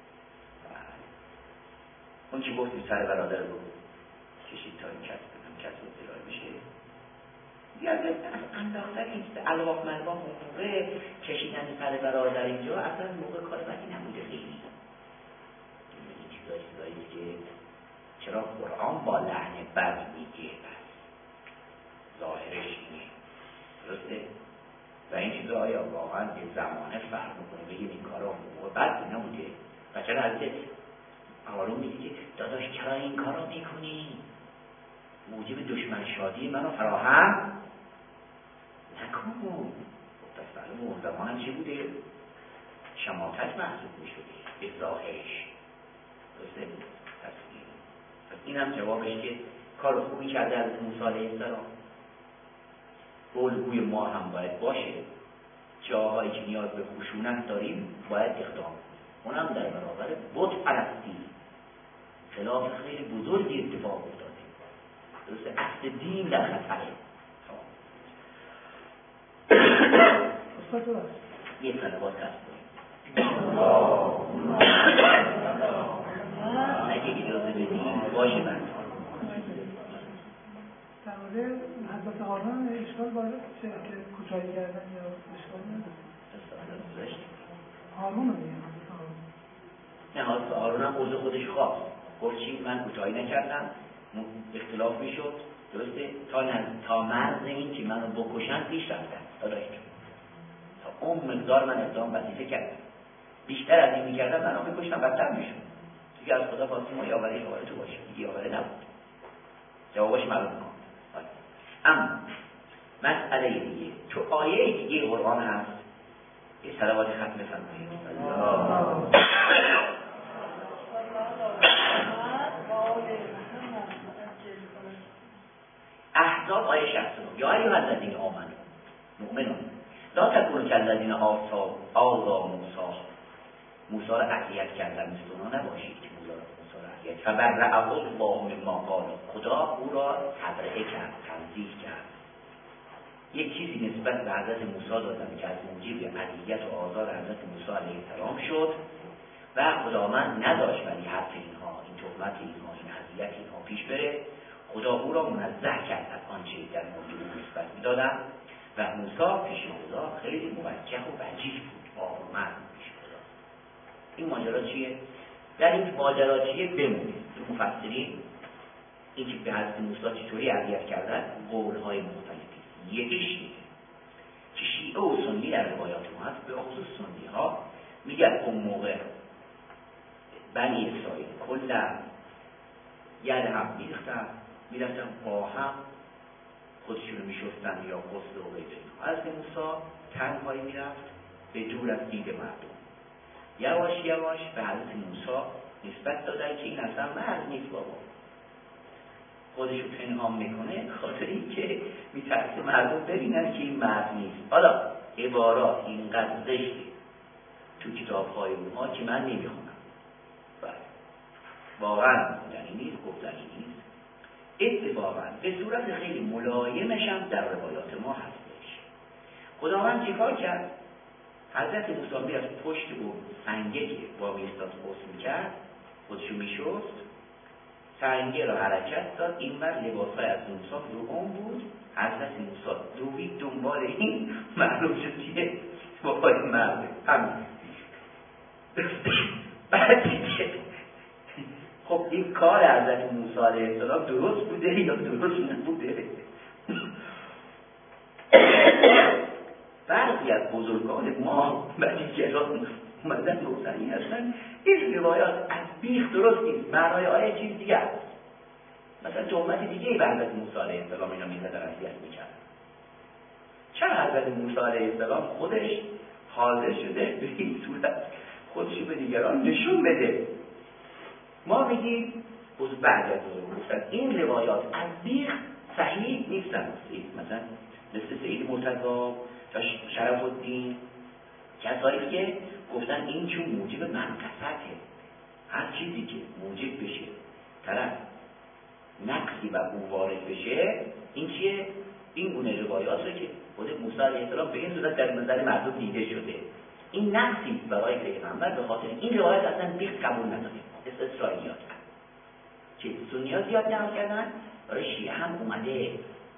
اون چی گفتیم سر برادر رو کشید تا این کس اطلاعی بشه یاد انداختن نیست. الواق ملواق موقع کشیدن سر برادر اینجا اصلا موقع کار بدی نبوده خیلی. این چیزایی که چرا قرآن با لحن بد میگه بس ظاهرش اینه، درسته؟ و این چیزا آیا واقعا به زمانه فرق میکنه بگیم این کارا موقع بد نبوده؟ و چرا حضرت هارون میگه که داداش چرا این کارا میکنی؟ موجب دشمن شادی منو فراهم نکن. پس معلوم اون زمان هم چی بوده؟ شماتت محسوب میشده به ظاهرش، درسته؟ پس این هم جوابش که کار خوبی کرده از موسی علیه السلام. الگوی ما هم باید باشه، جاهایی که نیاز به خشونت داریم باید اقدام کنیم. اونم در برابر بت پرستی خلاف خیلی بزرگی اتفاق افتاده، درسته؟ اصل دین در خطره. یه صلوات هست اگه اجازه بدیم باشه. من در مورد حضرت هارون اشکال وارد چه که کوتاهی کردن یا اشکال نداره؟ هارون رو میگم. نه حضرت هارون هم عرض خودش خواست، گفت چی؟ من کوتاهی نکردم، اختلاف میشد، درسته؟ تا مرز این که منو بکشن پیش رفتن داداش، تا اون مقدار من اقدام وظیفه کردم. بیشتر از این میکردم منو میکشتم بدتر میشد. دیگه از خدا خواستیم ما یاوری تو باشه، دیگه یاوری نبود. جوابش معلوم کن. اما مسئله دیگه تو آیه دیگه قرآن هست، یه صلوات ختم فرمایید. احزاب آیه 69 یا ایها الذین آمنوا مؤمنون لا تکونوا کالذین آذوا موسی را اذیت کردن، مثل اونها نباشید که موسی را اذیت. فبرأه الله مما قال، خدا او را تبرئه کرد، تنزیه کرد. یک چیزی نسبت به حضرت موسی دادن که از موجب اذیت و آزار حضرت موسی علیه السلام شد و خداوند نداشت ولی حرف اینها، این تهمت اینها، این اذیت اینها پیش بره. خدا او را منزه کرد از آنچه در مورد او نسبت می‌دادند و موسی پیش خدا خیلی موجه و وجیه بود، آرومند پیش خدا. این ماجرا چیه؟ در این ماجرا چیه بمونه. تو مفسرین این که به حضرت موسی چطوری اذیت کردن قول‌های مختلفی. یکیش که شیعه و سنی در روایات ما هست، به خصوص سنی ها میگن اون موقع بنی اسرائیل کلا ید هم میرفتن با هم خودشون رو میشستن یا غسل و غیره. حضرت موسی تنهایی میرفت به دور از دید مردم. یواش یواش به حضرت موسی نسبت دادن که این اصلا مرد نیست بابا. خودشو پنهان میکنه، خاطر اینکه میترسه مردم ببینن که این مرد نیست. حالا عبارات اینقدر زشتی تو کتاب‌های اونها که من نمیخونم، واقعا گفتنی نیست، گفتنی نیست. اتفاقا به صورت خیلی ملایمش هم در روایات ما هستش. خداوند چیکار کرد؟ حضرت موسی از پشت اون سنگه که با میستاد قسم میکرد خودشو میشست، سنگه را حرکت داد، این بر لباسای از موسی رو اون بود. حضرت موسی دوید دنبال این معلوم شد که با این مرده همین بعد دیگه خب این کار حضرت موسی علیه السلام درست بوده یا درست نبوده؟ برخی از بزرگان ما و دیگران اومدن روزنی هستن این روایات از بیخ درست نیست، معنای آیه چیز دیگه است. مثلا تهمت دیگه به حضرت موسی علیه السلام اینا میزدن، اذیت میکردن. چرا حضرت موسی علیه السلام خودش حاضر شده به این صورت خودشو به دیگران نشون بده؟ ما میگیم بعد از گفتن این روایات از بیخ صحیح نیستن. مثلا مثل سید مرتضی یا شرف الدین، کسایی که گفتن این چون موجب منقصته، هر چیزی که موجب بشه طرف نقصی بر اون وارد بشه، این چیه؟ این گونه روایات رو که خود موسی علیه السلام به این صورت در نظر مردم دیده شده، این نقصی برای پیغمبر، به خاطر این روایت اصلا بیخ قبول نداریم. اسرائیلیات که سنی‌ها زیاد نقل کردن، برای شیعه هم اومده.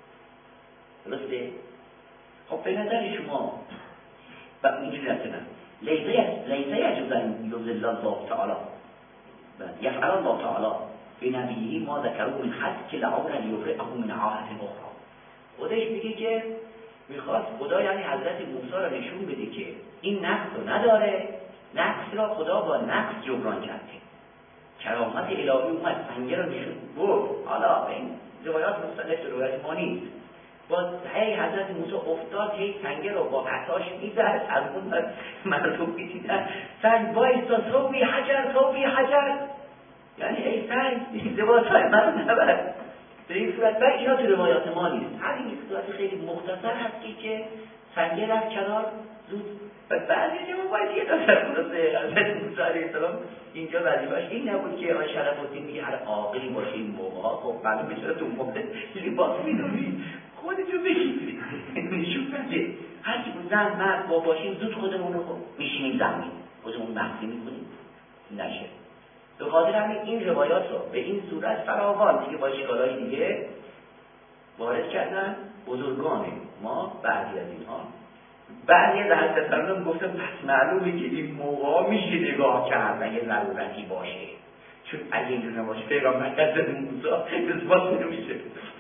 درسته؟ خب به نظر شما و اینجوری هستن لیسه یجوز ان یضل الله تعالی یفعل الله تعالی بنبیه ما ذکروا من خط که لعمر لیفرقه من عاهة اخرى. خودش میگه که میخواست خدا یعنی حضرت موسی را نشون بده که این نقص رو نداره، نقص را خدا با نقص جبران کرده. کرامت الهی اومد سنگه را نشون برد. حالا این روایات مختلف روایت ما نیست، با هی حضرت موسی افتاد، هی سنگه رو با عصاش میزد، از اون مردم میدیدن سنگ وایستا، صوبی حجر، یعنی ای سنگ لباسای من نبر. به این صورت بر اینا تو روایات ما نیست. همین صورت خیلی مختصر هستی که سنگه رفت کنار زود. بعضی جمعه باید یه تصرفه حضرت موسی علیه السلام اینجا وظیفه‌اش این نبود که آقای شرف الدین میگه هر عاقلی باشه این موقع‌ها. خب معلومه چرا تو موقع لباس میدونی خودتو بگیری نشون بده. هر کی بود زن مرد با باشیم زود خودمون رو میشینیم زمین، خودمون مخفی میکنیم نشه. به خاطر همین این روایات رو به این صورت فراوان دیگه با اشکالای دیگه وارد کردن بزرگان ما. بعضی از اینها بعضی از حضرتان گفتم پس معلومه که این موقع میشه نگاه کرد اگه ضرورتی باشه، چون اگه اینجور نباشه پیغمبر حضرت موسی اثبات نمیشه.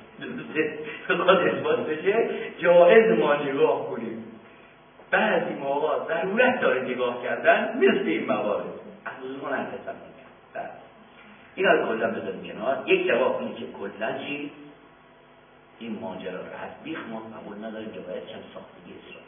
خدا اثبات بشه جایز ما نگاه کنیم. بعضی موقع ضرورت داره نگاه کردن مثل این موارد از بزرگان حضرتان میگن. اینا رو کلا بذاریم کنار. یک جواب اینه که کلا چی این ماجرا رو از بیخ ما قبول نداریم، روایت چند ساختگی اسرائیلی.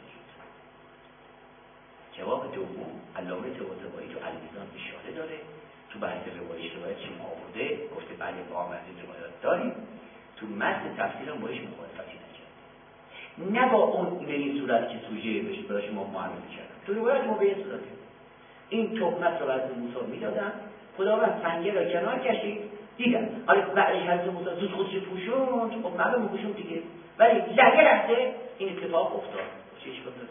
جواب دوم علامه طباطبایی تو المیزان اشاره داره، تو بحث روایت چی آورده، گفته بله با هم از این روایات داریم، تو متن تفسیر هم باش مخالفتی نکرد، نه با اون به این صورت که سوژه بشه برای شما معرفی کردن. تو روایت ما به این صورته این تهمت رو از موسی میدادن، خداوند سنگه را کنار کشید، دیدن حالا بعدش حضرت موسی زود خودش پوشوند، خب معلومه پوشوند دیگه، ولی لگه رفته این اتفاق افتاد. چه اشکال داره؟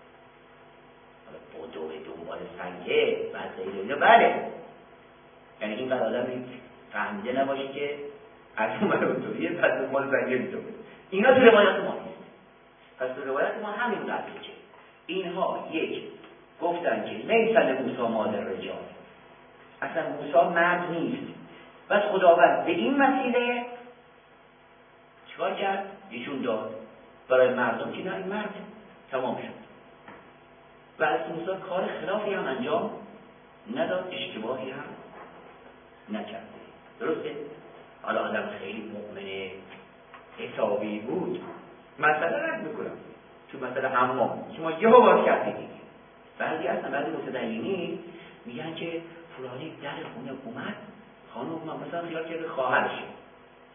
حالا دنبال سنگه بعد اینو بله، یعنی این بر آدمی فهمیده نباشه که از اون مرموطوریه پس دنبال سنگه میتونه. اینا تو روایت ما نیست. پس تو روایت ما همین قدره که اینها یک گفتن که لیسل موسی مادر رجال، اصلا موسی مرد نیست. بس خداوند به این وسیله چیکار کرد؟ نشون داد برای مردم که نه این مرده، تمام شد. و از موسی کار خلافی هم انجام نداد، اشتباهی هم نکرده. درسته؟ حالا آدم خیلی مؤمن حسابی بود، مثلا رد میکنم تو مثلا حمام شما یه باز کردید، بعضی هستن بعضی متدینی میگن که فلانی در خونه اومد، خانم اومد مثلا خیال کرده خواهرشه،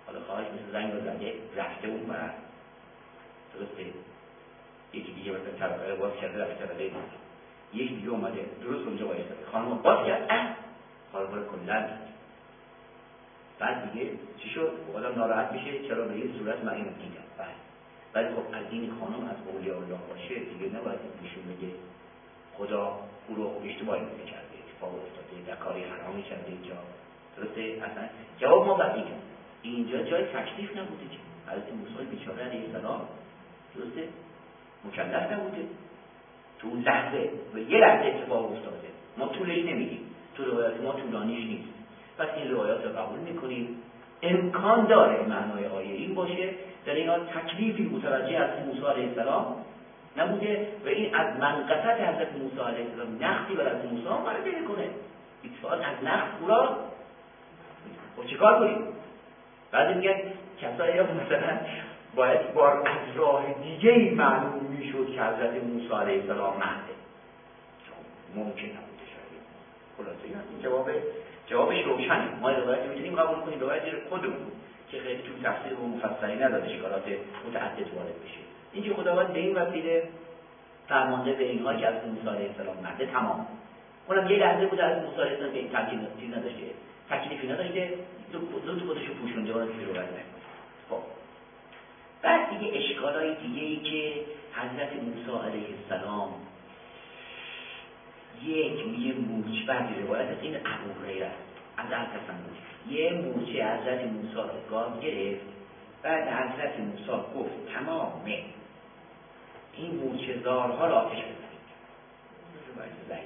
حالا خواهش مثل زنگ رو زده رفته اون برد درسته یکی دیگه مثلا طبقه باز کرده رفته طبقه دیگه یکی دیگه اومده درست اونجا وایساده خانم باز کرد خانم رو کلن بعد دیگه چی شد؟ آدم ناراحت میشه چرا به این صورت من اینو دیدم ولی خب از این خانم از اولیاء الله باشه دیگه نباید نشون بده خدا او رو اشتباهی کرده اتفاق افتاده در کاری حرامی کرده اینجا درسته اصلا جواب ما بعد اینجا جای تکلیف نبوده که حضرت موسی بیچاره علیه السلام درسته مکلف نبوده تو اون لحظه و یه لحظه اتفاق افتاده ما طولش نمیدیم تو روایات ما طولانیش نیست پس این روایات رو قبول میکنیم امکان داره معنای آیه این باشه در اینا تکلیفی متوجه حضرت موسی علیه السلام نبوده و این از منقصت حضرت موسی علیه السلام نقصی بر حضرت موسی وارد نمیکنه اتفاقا از نقص پورا خب چیکار کنیم بعد میگن کسایی مثلا باید بار از راه دیگه ای معلوم میشد که حضرت موسی علیه السلام مهده ممکن نبوده شاید خلاصه این جوابش روشنه ما روایت میتونیم قبول کنیم روایت خودمون که خیلی تو تفسیر و مفصلی نداره اشکالات متعدد وارد بشه اینکه خداوند به این وسیله فرمانده به اینها که از موسی علیه السلام مهده تمام اونم یه لحظه بود از موسی علیه السلام که این تکلیف نداشته تکلیفی نداشته زود خودشو پوشونده وارد روایت نکنه خب بعد دیگه اشکالای دیگه‌ای که حضرت موسی علیه السلام یه مورچه بعد روایت از این ابو هریره از یه مورچه حضرت موسی رو گام گرفت بعد حضرت موسی گفت تمام این مورچه زارها را آتش بزنید روایت ضعیف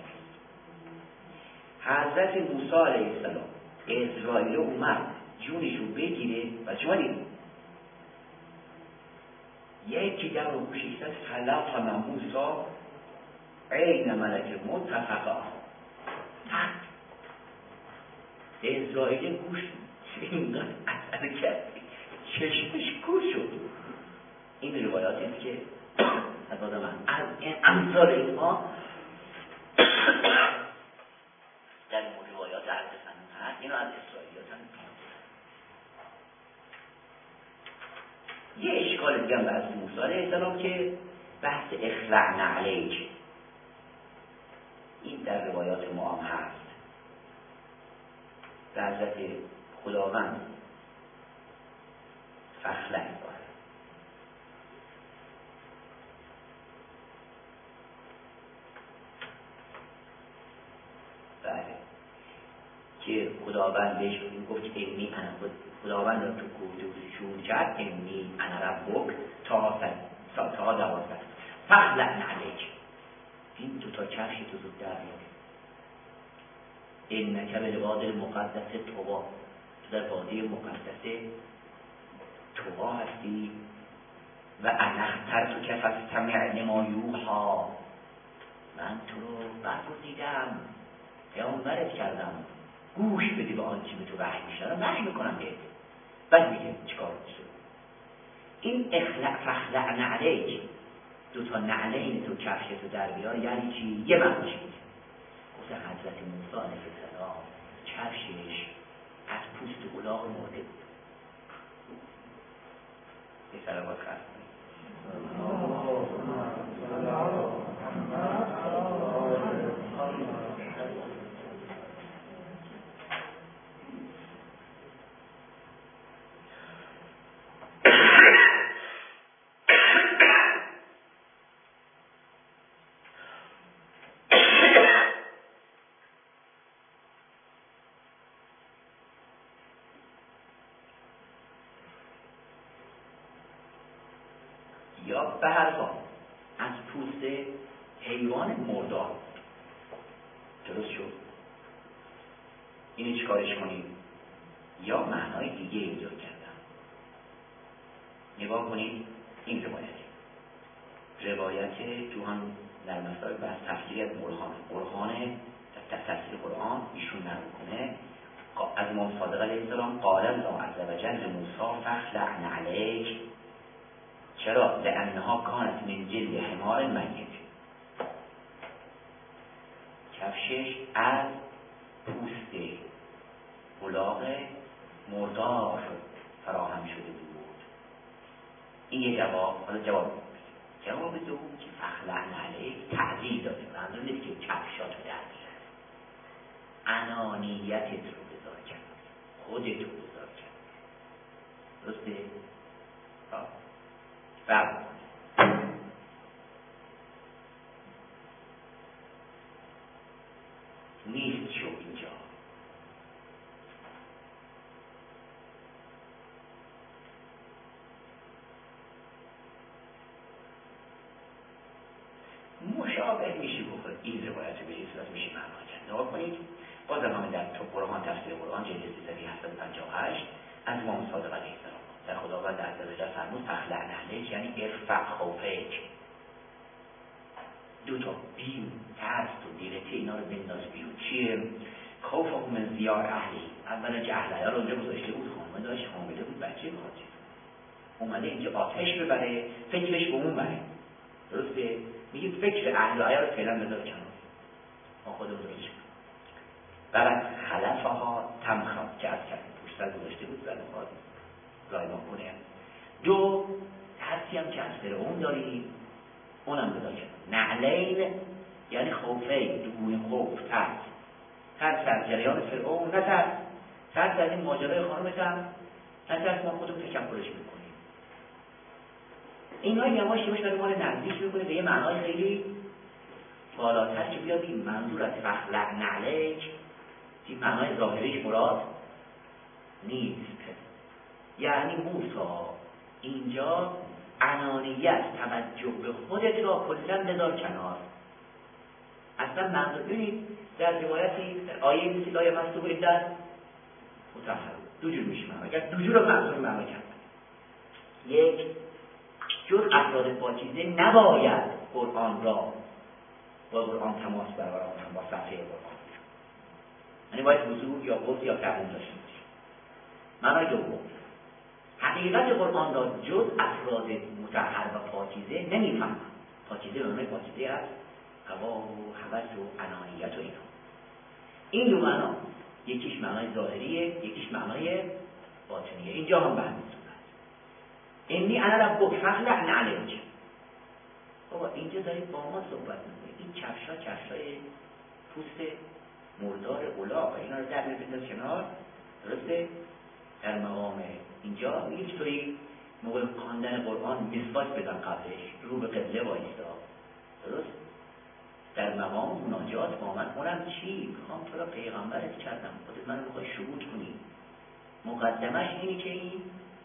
حضرت موسی علیه السلام اسرائیل اومد جونشو بگیره و شما دید یکی در رو گوشش زد خلق موسی عین ملک متفقا اسرائیل گوش اینقدر اثر کرد چشمش کور شد این روایاتی است که از آدم از امثال اینها در روایات عرض سنون هست اینو از اسرائیلیات هم یه اشکال دیگه هم از موسی علیه السلام که بحث اخلع نعلیک این در روایات ما هم هست در حضرت خداوند فخلع داره بله که خداوند بهش گفت اینی انا خداوند را تو کوه شور کرد اینی انا ربک تا 12 فخلع نعلیک این دوتا کفش تو زود در بیاره اینکه به لباد المقدس توبا تو در وادی مقدس توبا هستی و انختر تو کف از سمع لما یوحا من تو رو برگزیدم پیامبرت کردم گوش بدی به آنچه به تو وحی میشنم وحی میکنم بهت بعد میگه چیکار میشه این اخلع فخلع نعلیک دوتا نعلین تو کفش تو در بیار یعنی چی؟ یه معنیش گفته حضرت موسی علیه السلام کفشش از پوست الاغ مرده بود یه صلوات خرد یا به هر حال از پوست حیوان مردار درست شد اینو چیکارش کنیم یا معنای دیگه اینجا کردم نگاه کنید این روایت تو هم در مسائل بحث تفسیری از برهان در تفسیر قرآن ایشون نقل کنه از امام صادق علیه السلام قال الله عز وجل موسی فخلع نعلیک چرا؟ لأنها کانت من جلد حمار میت کفشش از پوست الاغ مردار فراهم شده بود. این یه جواب. حالا جواب دوم که فخلعن علیک تعدیل داده، منظور نیست که کفشات رو در بیاره، انانیتت رو بذار کنار، خودت رو بذار کنار. درسته؟ فرق نیست شو اینجا. مشابه میشه بخور این روایت به این صورت میشه معنا کرد. نگاه کنید بازم همه در قرآن، تفسیر قرآن جلد 358 از امام صادق علیه السلام در خداوند عزوجل فرمود فخلعن علیک یعنی ارفع خوفک، دو تا بیم، ترس و دیرته اینا رو بنداز بیرون. چیه؟ خوف من زیار اهلی. اولا که اهلیه رو اونجا گذاشته بود، خانمه داشت، حامله بود، بچه بخواهد اومده اینجا آتش ببره، فکرش به اون بره. درسته؟ میگه فکر اهلیه رو فعلا بذار کنار، ما خودمون درست شد. بعد خلفها تمخم که از کردیم پوشتر گذاشته بود و نخواد رایمان کنه. دو ترسی هم که از فرعون داریم اونم بذار کنار. نعلین یعنی خوفه، دوگونه خوف، ترس از جریان فرعون، نه ترس از این ماجرای خانمت هم، نه ترس ما خودمون تکبرش میکنیم. اینا یواش یواش داره ما رو نزدیک میکنه به یه معنای خیلی بالاتر که بیاد این منظور از فخلعن علیک این معنای ظاهریش مراد نیست. یعنی موسی اینجا انانیت، توجه به خودت را کلا بذار کنار. اصلا منظور ببینید در روایتی آیه مثل لای مستوب در مطهر دو جور میشه معنا کرد، دو جور رو منظور معنا کرد. یک، جز افراد پاکیزه نباید قرآن را با قرآن تماس برقرار کنند، با صفحه قرآن، یعنی باید وضو یا غسل یا تیمم داشته باشه. معنای دوم، حقیقت قرآن را جز افراد مطهر و پاکیزه نمیفهمند. پاکیزه به معنای پاکیزه است هوا و هوس و انانیت و اینا. این دو معنا، یکیش معنای ظاهریه، یکیش معنای باطنیه. اینجا هم بحث صورت اینی انا ربک فخلعن علیک. بابا اینجا دارید با ما صحبت میکنید، این کفشای پوست مردار اولاغ اینا رو در بنداز کنار. درسته؟ در مقام اینجا میگه چطوری موقع خواندن قرآن مسواک بزن، قبلش رو به قبله وایسا. درست؟ در مقام مناجات با من اونم چی؟ میخوام تو را پیغمبرت کردم، خودت منو میخوای شهود کنی. مقدمش اینی که این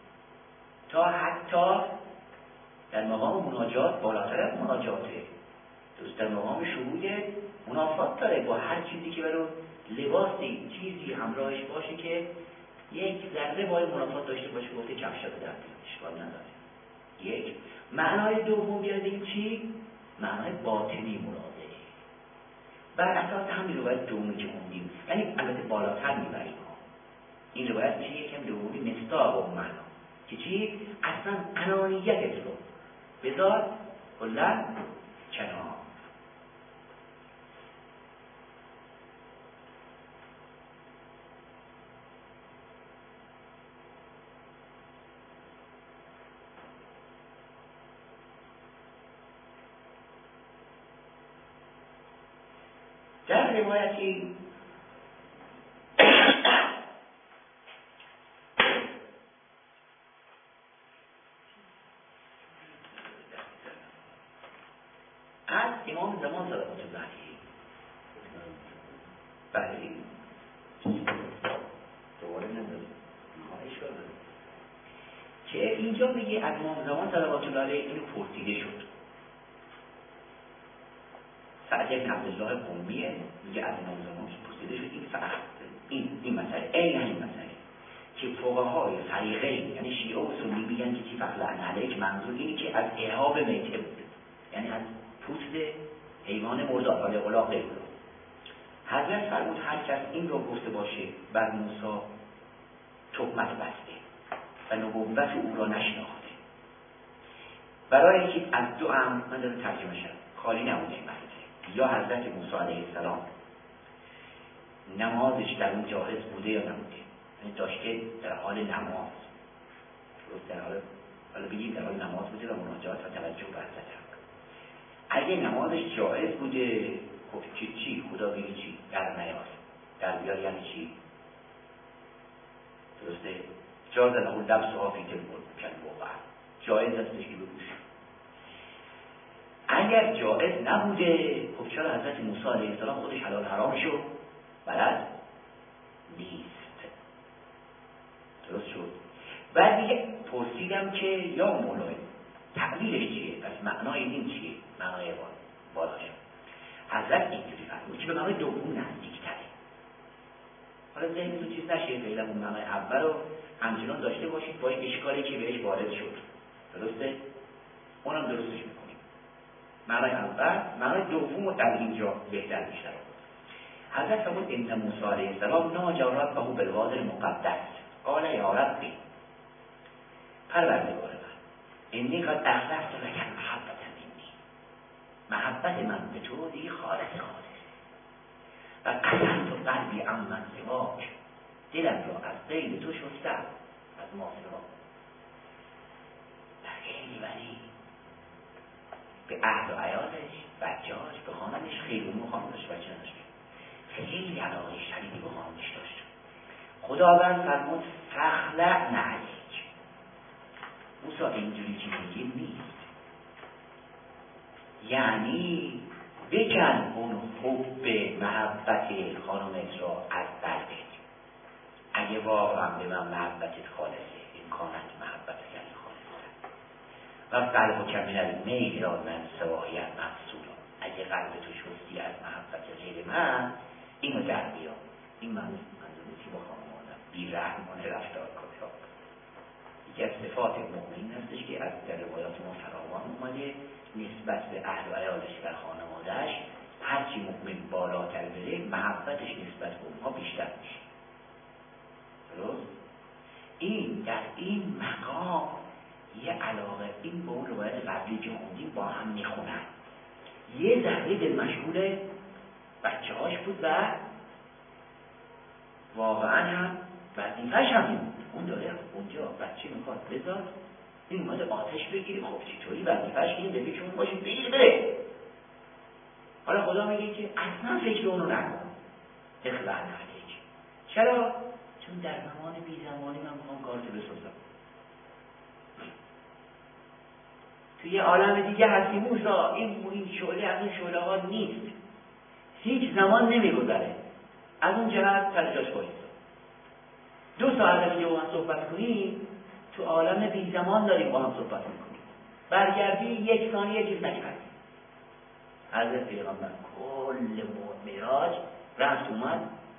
تا حتی در مقام مناجات بالاتر از مناجاته. درست؟ در مقام شهود منافات داره با هر چیزی که برای لباسی چیزی همراهش باشه که یک ذره باید منافات داشته باشه. گفته کفشا به درد اشکال نداره. یک معنای دوم بیاد این چی؟ معنای باطنی مراده. بر اساس همین روایت دومی که خوندیم، یعنی البته بالاتر میبریم این روایت میشه یکم دومی مصداق اون معنا که چی؟ اصلا انانیتت رو بذار کلا کنار. در روایتی از امام زمان صلوات الله علیه بله دوباره نداره که اینجا میگه از امام زمان صلوات الله علیه اینو پرسیده شد. سعد بن عبدالله قمیه میگه از امام زمان پرسیده شد این مسئله این مسئله که فقهای فریقین یعنی شیعه و سنی میگن که چی فخلعن علیک منظور اینه که از اهاب میته بود، یعنی از پوست حیوان مردار ولی الاغ غیر الاغ. حضرت فرمود هر کس این رو گفته باشه بر موسی تهمت بسته و نبوت او را نشناخته. برای اینکه از دو امر من دارم ترجمه شد خالی نمونه این مسئله، یا حضرت موسی علیه السلام نمازش در اون جاهز بوده یا نبوده، یعنی داشته در حال نماز درسته؟ حالا بگیم در حال نماز بوده و مناجات و توجه به حضرت حق. اگه نمازش جایز بوده، خب چی؟ خدا بگه چی؟ در نیار. در بیار یعنی چی؟ درسته؟ جاز له لبس آفی کن واقعا جایز هستش که بگوش. اگر جایز نبوده، خب چرا حضرت موسی علیه السلام خودش حلال حرام شد؟ بلد نیست. درست شد. بعد دیگه پرسیدم که یا مولای تعبیرش چیه؟ پس معنای این چیه؟ معنای بالا شد. حضرت اینجوری فرمود که به معنای دوم نزدیک‌تره. حالا ذهنتون چیز نشه، فعلا اون معنای اول رو همچنان داشته باشید با این اشکالی که بهش وارد شد. درسته؟ اونم درستش میکنیم. معنای اول، معنای دوم رو در اینجا بهتر بیشتر بود. حضرت فرمود ان موسی علیه السلام ناجی ربه بالوادی المقدس قال یا ربی پروردگار من انی قد اخلصت لک محبت منی، محبت من به تو دیگه خالص و قسمت قلبی عمن سواک، دلم را از غیر تو شستم، از ما سوا. خیلی ولی به اهل و عیالش، بچه‌هاش، به خانمش خیلی خانمش بچه نداشت، خیلی علاقه شدیدی به خانمش داشت. خداوند فرمود فخلع نعلیک. موسی اینجوری که میگیم نیست، یعنی بکن اون حب محبت خانمت را از قلبت. اگه واقعا به من محبتت خالصه، امکانت محبت یعنی خالصه و قلب و کمی المیل را من سوایت مقصود. اگه قلب تو شستی از محبت غیر من، اینو در بیام. این منظوری که با خانمانم بی‌رحمانه رفتار کنه. یکی از صفات مؤمن هستش که از در روایات ما فراوان اومده، نسبت به اهل و عیالش و خانواده‌اش هرچی مؤمن بالاتر بره، محبتش نسبت به اونها بیشتر میشه. درست؟ این در این مقام یه علاقه، این با اون روایت قبلی که خوندیم با هم میخونن. یه ذره دل مشغول بچه هاش بود و واقعا هم وظیفه‌ش هم بود. اون داره اونجا بچه میخواد بذار، این اومده آتش بگیره. خب چطوری وظیفه‌ش اینه بگه که اون باشه بگیر بره. حالا خدا میگه که اصلا فکر اونو نکن، اخلاق نهلیک. چرا؟ چون در زمان بی زمانی من میخوام کارتو بسازم. توی عالم دیگه هستی موسی، این شعله از اون شعله ها نیست، هیچ زمان نمیگذره. از اون جهت سر جاش بایستا. 2 ساعت دیگه با هم صحبت کنیم، تو عالم بی زمان داریم با هم صحبت میکنیم. برگردی 1 ثانیه چیز نکردی. حضرت پیغمبر کل معراج رفت اومد،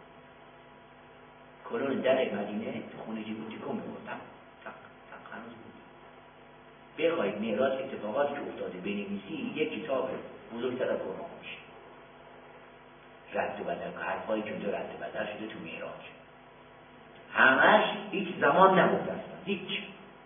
کلون در مدینه تو خونه جی بود تکون می‌خورد. تق هنوز بود. بخواید معراج اتفاقاتی که افتاده بنویسی، یک کتاب بزرگتر از قرآن میشه. رد و بدل، حرفایی که اونجا رد و بدل شده تو معراج. همش هیچ زمان نبود اصلا، هیچ.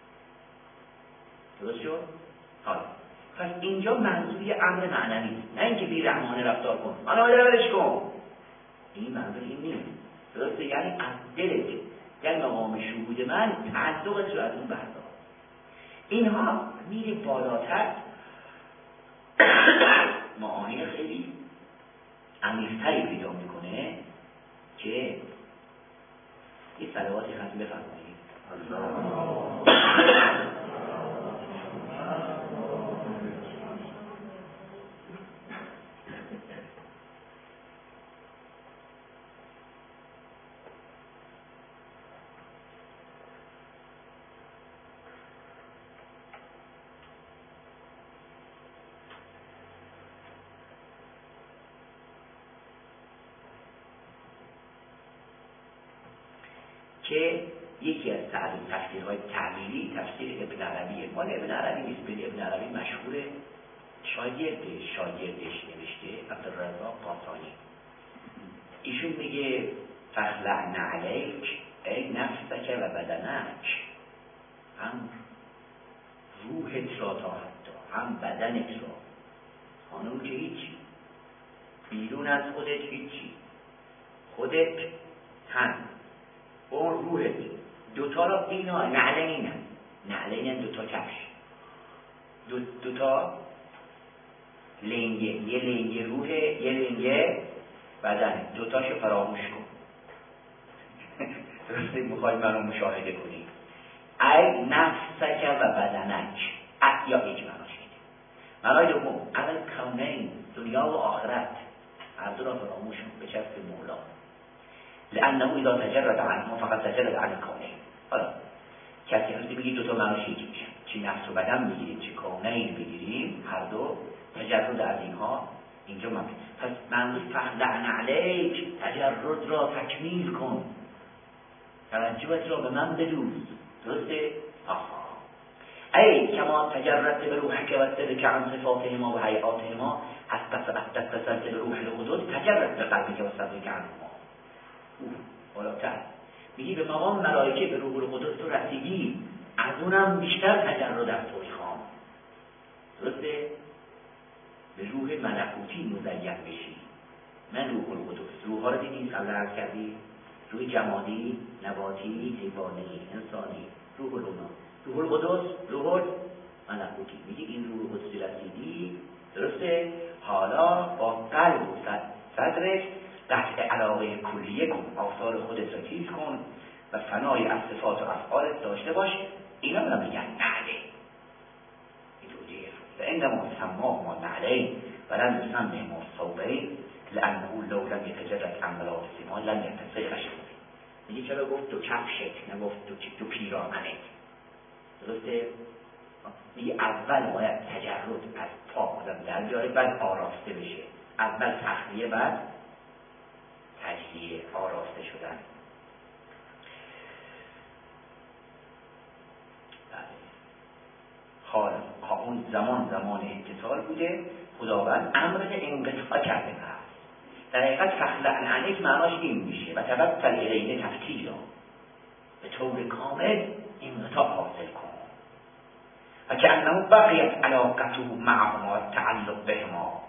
درست شد؟ حالا پس اینجا منظور یه امر معنوی است، نه اینکه بی رحمانه رفتار کن، من آمده روش کن. این منظور این نیست. درسته؟ یعنی از دلت در مقام شهود من تعلقت رو از اون بردار. اینها میره بالاتر، معانی خیلی عمیق‌تری پیدا میکنه که یه صلواتی ختم بفرمایید. که یکی از تفسیرهای تعبیری تفسیر ابن عربیه. مال ابن عربی نیست، بلی ابن عربی مشهور، شاگردش نوشته، عبدالرزاق قاطانی. ایشون میگه فخلع نعلیک ای نفسک و بدنک، هم روحت را تا حتی هم بدنت را. خانم که هیچی، بیرون از خودت هیچی، خودت تن اون روحت، 2 تا را اینا نعلین اینن، نعلین دوتا کفش، دوتا لنگه، یه لنگه روحه یه لنگه بدنه، دوتاشو فراموش کن. درسته میخوای منو مشاهده کنی. ای نفسک و بدنک، یا اجمالا شده. معنای دوم اول کونین، دنیا و آخرت، هر دو را فراموش کن، بچسب مولا. لانه اذا تجرد عنه فقط تجرد عن کونین. حالا کسی هستی بگید دوتا معناش یکی میشن، چی نفس و بدن بگیریم چی کونین بگیریم، هر دو تجرد از اینها اینجا ممکن. پس منظور فخلعن علیک، تجرد را تکمیل کن، توجهت را به من بدوز. درسته؟ ای کما تجرد به روحک و سرک عن صفاتهما و حیاتهما، از اتصلت به روح القدس تجرد به قلبک و صدرک عنهما. بالاتر میگی به مقام ملائکه به روح القدس تو رسیدی، از اونم بیشتر تجرد از تو میخوام. درسته؟ به روح ملکوتی مزین بشی. من روح القدس، روح ها رو دیدی قبل عرض کردی؟ روح جمادی، نباتی، حیوانی، انسانی، روح القدس. روح القدس، روح ملکوتی. میگی این روح القدسی رسیدی، درسته؟ حالا با قلب و صدرت قطع علاقه کلیه کن، آثار خودت را تیز کن و فنای از صفات و افعالت داشته باش. اینا رو میگن نعله. و انما سماه ما نعلین و لم يسمه ما صوبین لانه لو لم يتجرد عن ملابس ما لم يتصل شده. میگه چرا گفت دو کفشت، نگفت دو پیراهنت. درسته؟ میگه اول باید تجرد از پا آدم در بیاره، بعد آراسته بشه. اول تخلیه، بعد تجلیه، آراسته شدن. حالا اون زمان اتصال بوده، خداوند امر انقطاع کرده هست. در حقیقت فخلعن علیک معناش این میشه و توسل الیه تفتیلا، به طور کامل انقطاع حاصل کن. و که انه بقیت علاقته معهما تعلق بهما.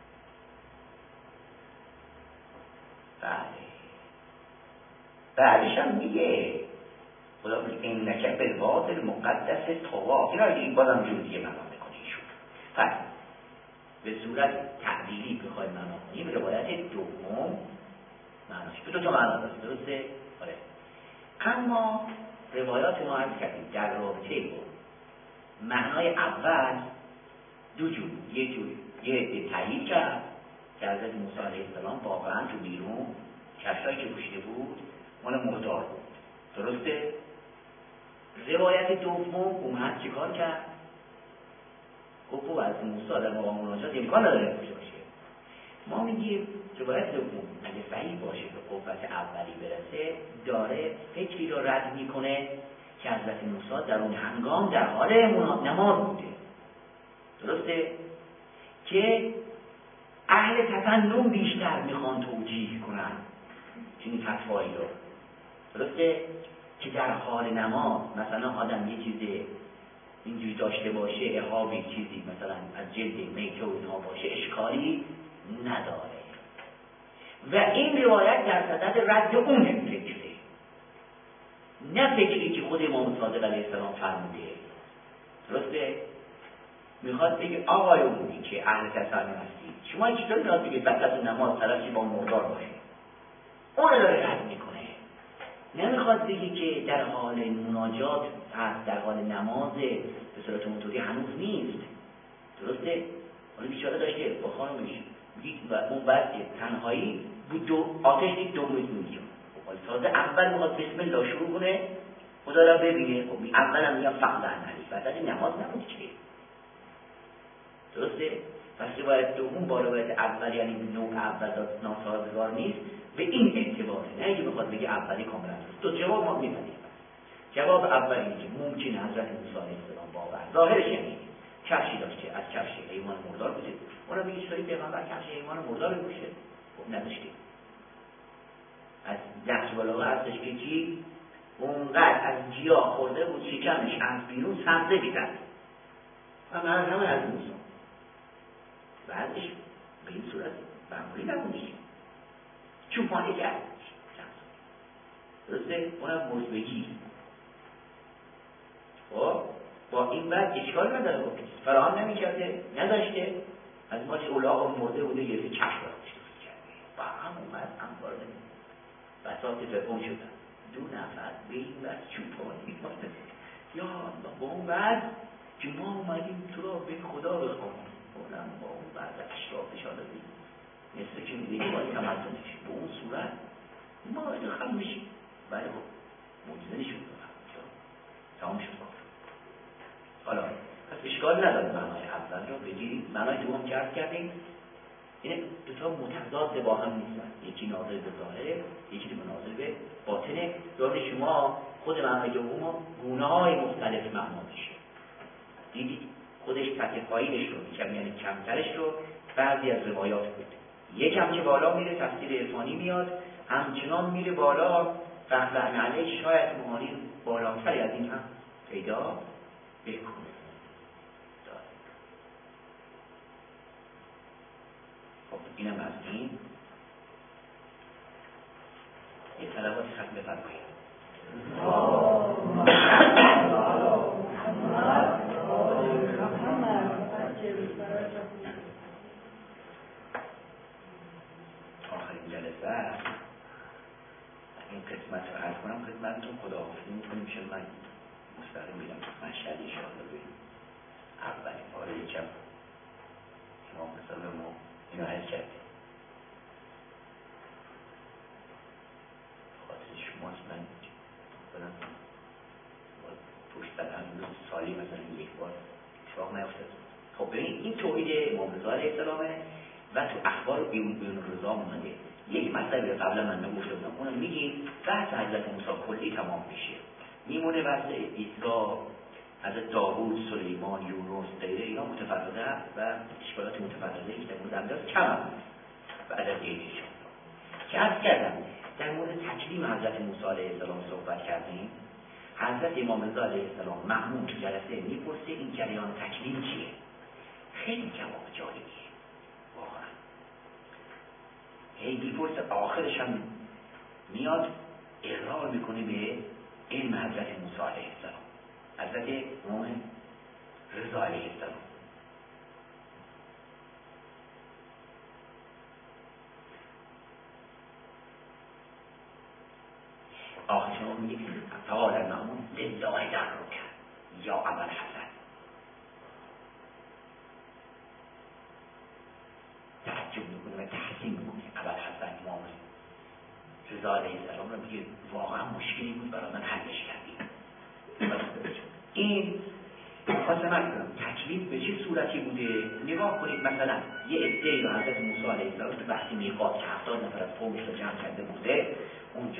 بعدش هم میگه خدا بگه اینکه بالواد المقدس طوا. این بازم جور دیگه معنا میکنه ایشون. پس به صورت تعبیری بخوایم معنا کنیم، روایت دوم معناش به دو تا معنا داره. درسته؟ آره. اما روایات ما عرض کردیم در رابطه با معنای اول دو جور، یه تایید کرد که حضرت موسی علیه السلام واقعا تو بیرون کفشایی که پوشیده بود مال مردار بود. درسته؟ روایت دوم اومد چیکار کرد؟ گفت از موسی در مقام مناجات امکان نداره پوشیده باشه. ما میگیم روایت دوم اگه صحیح باشه به قوت اولی برسه، داره فکری رو رد میکنه که حضرت موسی در اون هنگام در حال نماز بوده. درسته؟ که اهل تفنن بیشتر میخوان توجیه کنن چنین فتوایی رو. درسته؟ که در حال نماز مثلا آدم یه چیز اینجوری داشته باشه، احابی چیزی مثلا از جلد میته و اینها باشه، اشکالی نداره. و این روایت در صدد رد اون فکره، نه فکری که خود امام صادق علیه السلام فرموده. درسته؟ میخواد بگه آقایونی که اهل تفنن هستی، شما چطور میخواد بگید بعد از نماز طرفی با مردار باشه؟ اون رو داره رد میکنه. نمیخواد بگی که در حال مناجات هست، در حال نماز به صورت اونطوری هنوز نیست. درسته؟ حالا بیچاره داشته با خانمش و اون بعد تنهایی بود، دو آتش دید، دو روز میگه تازه اول میخواد بسم الله شروع کنه خدا را ببینه. خب اول هم میگم فخلعن علیک، بعد از نماز نبود که. درسته؟ پس روایت دوم با روایت اول یعنی نوع اول ناسازگار نیست به این اعتباره، نه اینکه بخواد بگه اولی کاملا درست. دو جواب ما می‌بینیم. جواب اول اینه که ممکنه حضرت موسی علیه السلام واقعا ظاهرش یعنی کفشی داشته، از کفش حیوان مردار بوده. اونا میگه چطوری پیغمبر کفش حیوان مردار بپوشه؟ خب نداشته. از نقش بلاغه هستش که چی؟ اونقدر از گیاه خورده بود شکمش از بیرون سبزه بیدن و همه از موسی. بعدش به این صورت معمولی نبودش، چوپانه کرد. درسته؟ اونم مرزبگی. خب با این بعد اشکال نداره، فراهم نمی‌کرده، نداشته، از ما چه اولاغ مرده بوده یه چشم برامش درست کرده با هم اومد هم وارد بساط فرعون شدن، 2 نفر به این وقت چوپانی یا الله با اون بعد که ما اومدیم تو را به خدا بخونیم اونم با اون بعد اشرافش آدادیم مثل که میده باید تمدنش به اون صورت ما دخل میشیم ولی خب موجزه نشون تمام شد حالا پس اشکال نداره معنای اول را بگیریم، معنای دوم که عرض کردیم این دوتا متضاد با هم نیستن، یکی ناظر به ظاهره یکی ناظر به باطنه. داره شما خود معنای دوم گونه‌های مختلف معنا میشه، دیدید خودش سطح پایینش رو میگم یعنی کمترش رو بعضی از روایات بود یکم که بالا میره تفسیر عرفانی میاد همچنان میره بالا فقط علیه شاید معانی بالاتری از این هم پیدا بکنه. خب اینم از این یه طلبات ختم بفرمایید. آخرین جلسه این قسمت رو عرض کنم خدمتتون، خداحافظی میکنیم شد من مستقیم میرم مشهد انشاءالله بریم اولین بار یکم امام مثلا ما اینو حل کردیم خاطر شماست من بدم پشت دادم سالی مثلا یک بار اتفاق نیفتاد. خب ببین این توحید امام رضا علیه السلامه و تو اخبار بیون رضا اومده یک مطلبی قبلا من نگفته بودم اونو میگیم بحث حضرت موسی کلی تمام میشه میمونه بحث اسراء حضرت داوود سلیمان یونس غیره اینا متفرقه و اشکالات متفرقه که در مورد انداز کم هم بعد از دیگهشون که عرض کردم در مورد تکلیم حضرت موسی علیه السلام صحبت کردیم. حضرت امام رضا علیه السلام مأمون تو جلسه میپرسه این جریان تکلیم چیه؟ خیلی جواب جالبیه واقعا هی میپرسه آخرش هم میاد اقرار میکنه به علم حضرت موسی علیه السلام حضرت امام رضا علیه السلام. آخر شما میگه فقال المأمون لله در رو کرد یا ابوالحسن تعجب میکنه و تحسین میکنه ابوالحسن امام رضا علیه السلام رو میگه واقعا مشکلی بود برای من حلش کردیم. این خواستم ارز کنم تکلیف به چه صورتی بوده. نگاه کنید مثلا یه عده‌ای رو حضرت موسی علیه السلام تو بحث میقات که 70 نفر از قومش رو جمع کرده بوده اونجا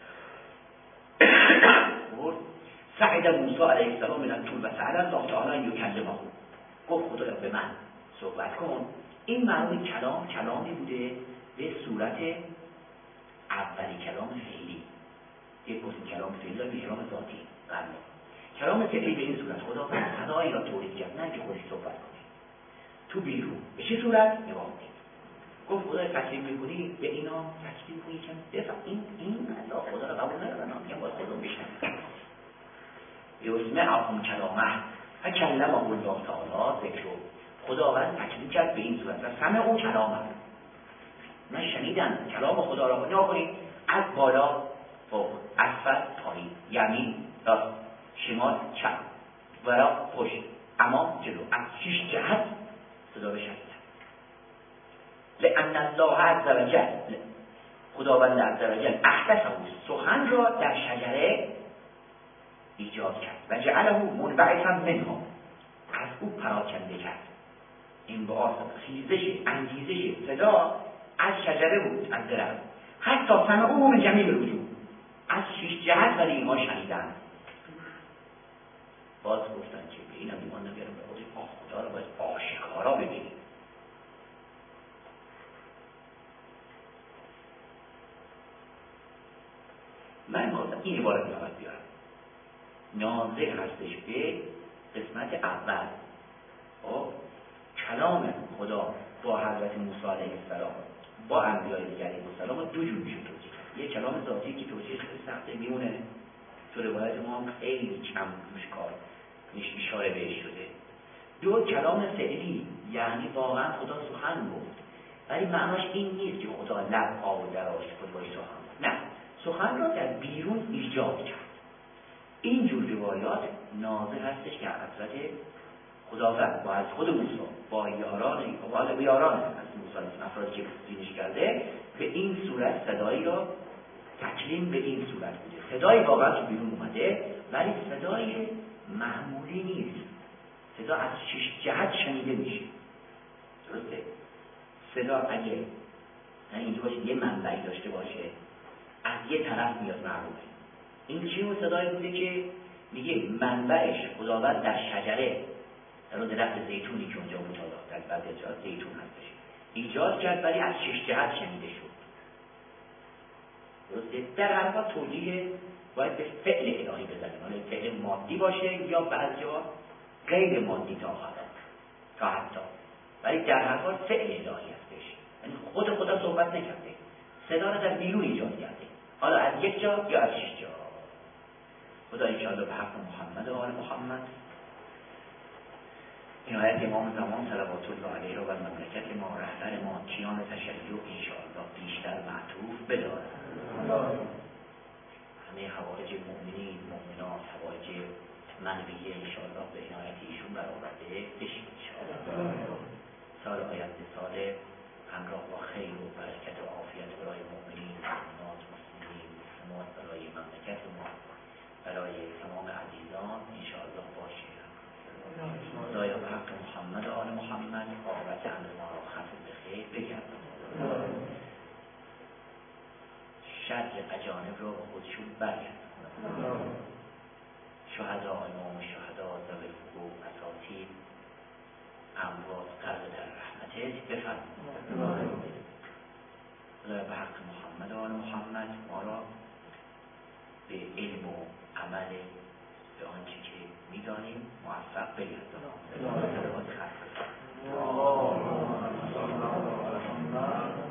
سعید موسی علیه السلام من الطور و سأل الله تعالی ان یکلمه گفت خدایا به من صحبت کن. این معنی کلامی بوده به صورت اولی کلام فعلی یک پرسیم کلام فعلی به کلام ذاتی بله کلام فعلی به این صورت خدا صدایی را تولید کرد نه که خودش صحبت کنه تو بیرون به چه صورت نگاه کنید گفت خدا تکلیف میکنی به اینا تکلیف کنی که دفع این الله خدا را قبول ندارن میگم باید خودم بشنم یسمعهم کلامه و کلمه الله تعالی ذکر خداوند تکلیف کرد به این صورت و سمع اون کلامه من شنیدم کلام خدا را نگاه کنید از بالا فوق اسفل پایین یمین راست شمال چپ ورا پشت امام جلو از 6 جهت صدا رو شنیدم. لأن الله عز وجل خداوند عز وجل احدثه سخن را در شجره ایجاد کرد و جعله منبعثا منها از او پراکنده کرد. این با خیزش انگیزش صدا از شجره بود از درخت حتی سمعوه من جمیع الوجوه از 6 جهت ولی اینها شنیدند. باز گفتن که به اینم ایمان نمیارم به خدا را باید آشکارا ببینیم. من این عبارت میخواد بیارم ناظر هستش به قسمت اول کلام خدا با حضرت موسی علیه السلام با انبیای دیگر علیه السلام دو جور میشه توجیه کرد. یک کلام ذاتی که توجیه خیلی سخته میمونه تو روایت ما هم خیلی کم روش کار اشاره بهش شده. دو، کلام فعلی، یعنی واقعا خدا سخن گفت، ولی معناش این نیست که خدا لب آب در آشفت باش سخن. نه، سخن را در بیرون ایجاد کرد. این جور روایات نازل هستش که حضرت خداوند با از خود موسی با یاران از موسی افرادی که دینش کرده به این صورت صدایی را تکلیم به این صورت بوده. صدای واقعا تو بیرون اومده، ولی صدای معمولی نیست. صدا از 6 جهت شنیده میشه. درسته؟ صدا اگه اینجا باشه یه منبعی داشته باشه، از یه طرف میاد معلومه. این چی اون صدایی بوده که میگه منبعش خداوند در شجره، در اون درخت زیتونی که اونجا مطالعه در بعضی جا زیتون هستش ایجاد کرد، ولی از 6 جهت شنیده شد. درسته؟ در هر حال توجیه باید به فعل الهی بزنیم، حالا فعل مادی باشه یا بعضیا غیر مادی تا حتی، ولی در هر حال فعل الهی هستش. یعنی خدا صحبت نکرده، صدا را در بیرون ایجاد کرده، حالا از یک جا یا از 6 جا. خدا انشاءالله به حق محمد و آل محمد این آیت امام زمان صلوات الله علیه و مملکت ما، رهبر ما، کیان تشیع انشاءالله بیشتر معطوف بدارد. همه حوائج مؤمنین، مؤمنات، حوائج منویه انشاءالله به عنایت ایشون برآورده بشه انشاءالله. سال آینده سال همراه با خیر و برکت و عافیت برای مؤمنین، مؤمنات، مسلمین، مسلمات، برای مملکت ما، برای تمام عزیزان انشاءالله باشه. خدایا به حق محمد و آل محمد عاقبت امر ما را ختم به خیر بگردان. شر اجانب را به خودشون برگردان. شهدا، امام شهدا، ذوی الفقوع، اساطیر، اموات غرق در رحمتت بفرما. خدایا به حق محمد و آل محمد ما را به علم و عمل به آنچه که میدانیم موفق بگردان. صلوات خلق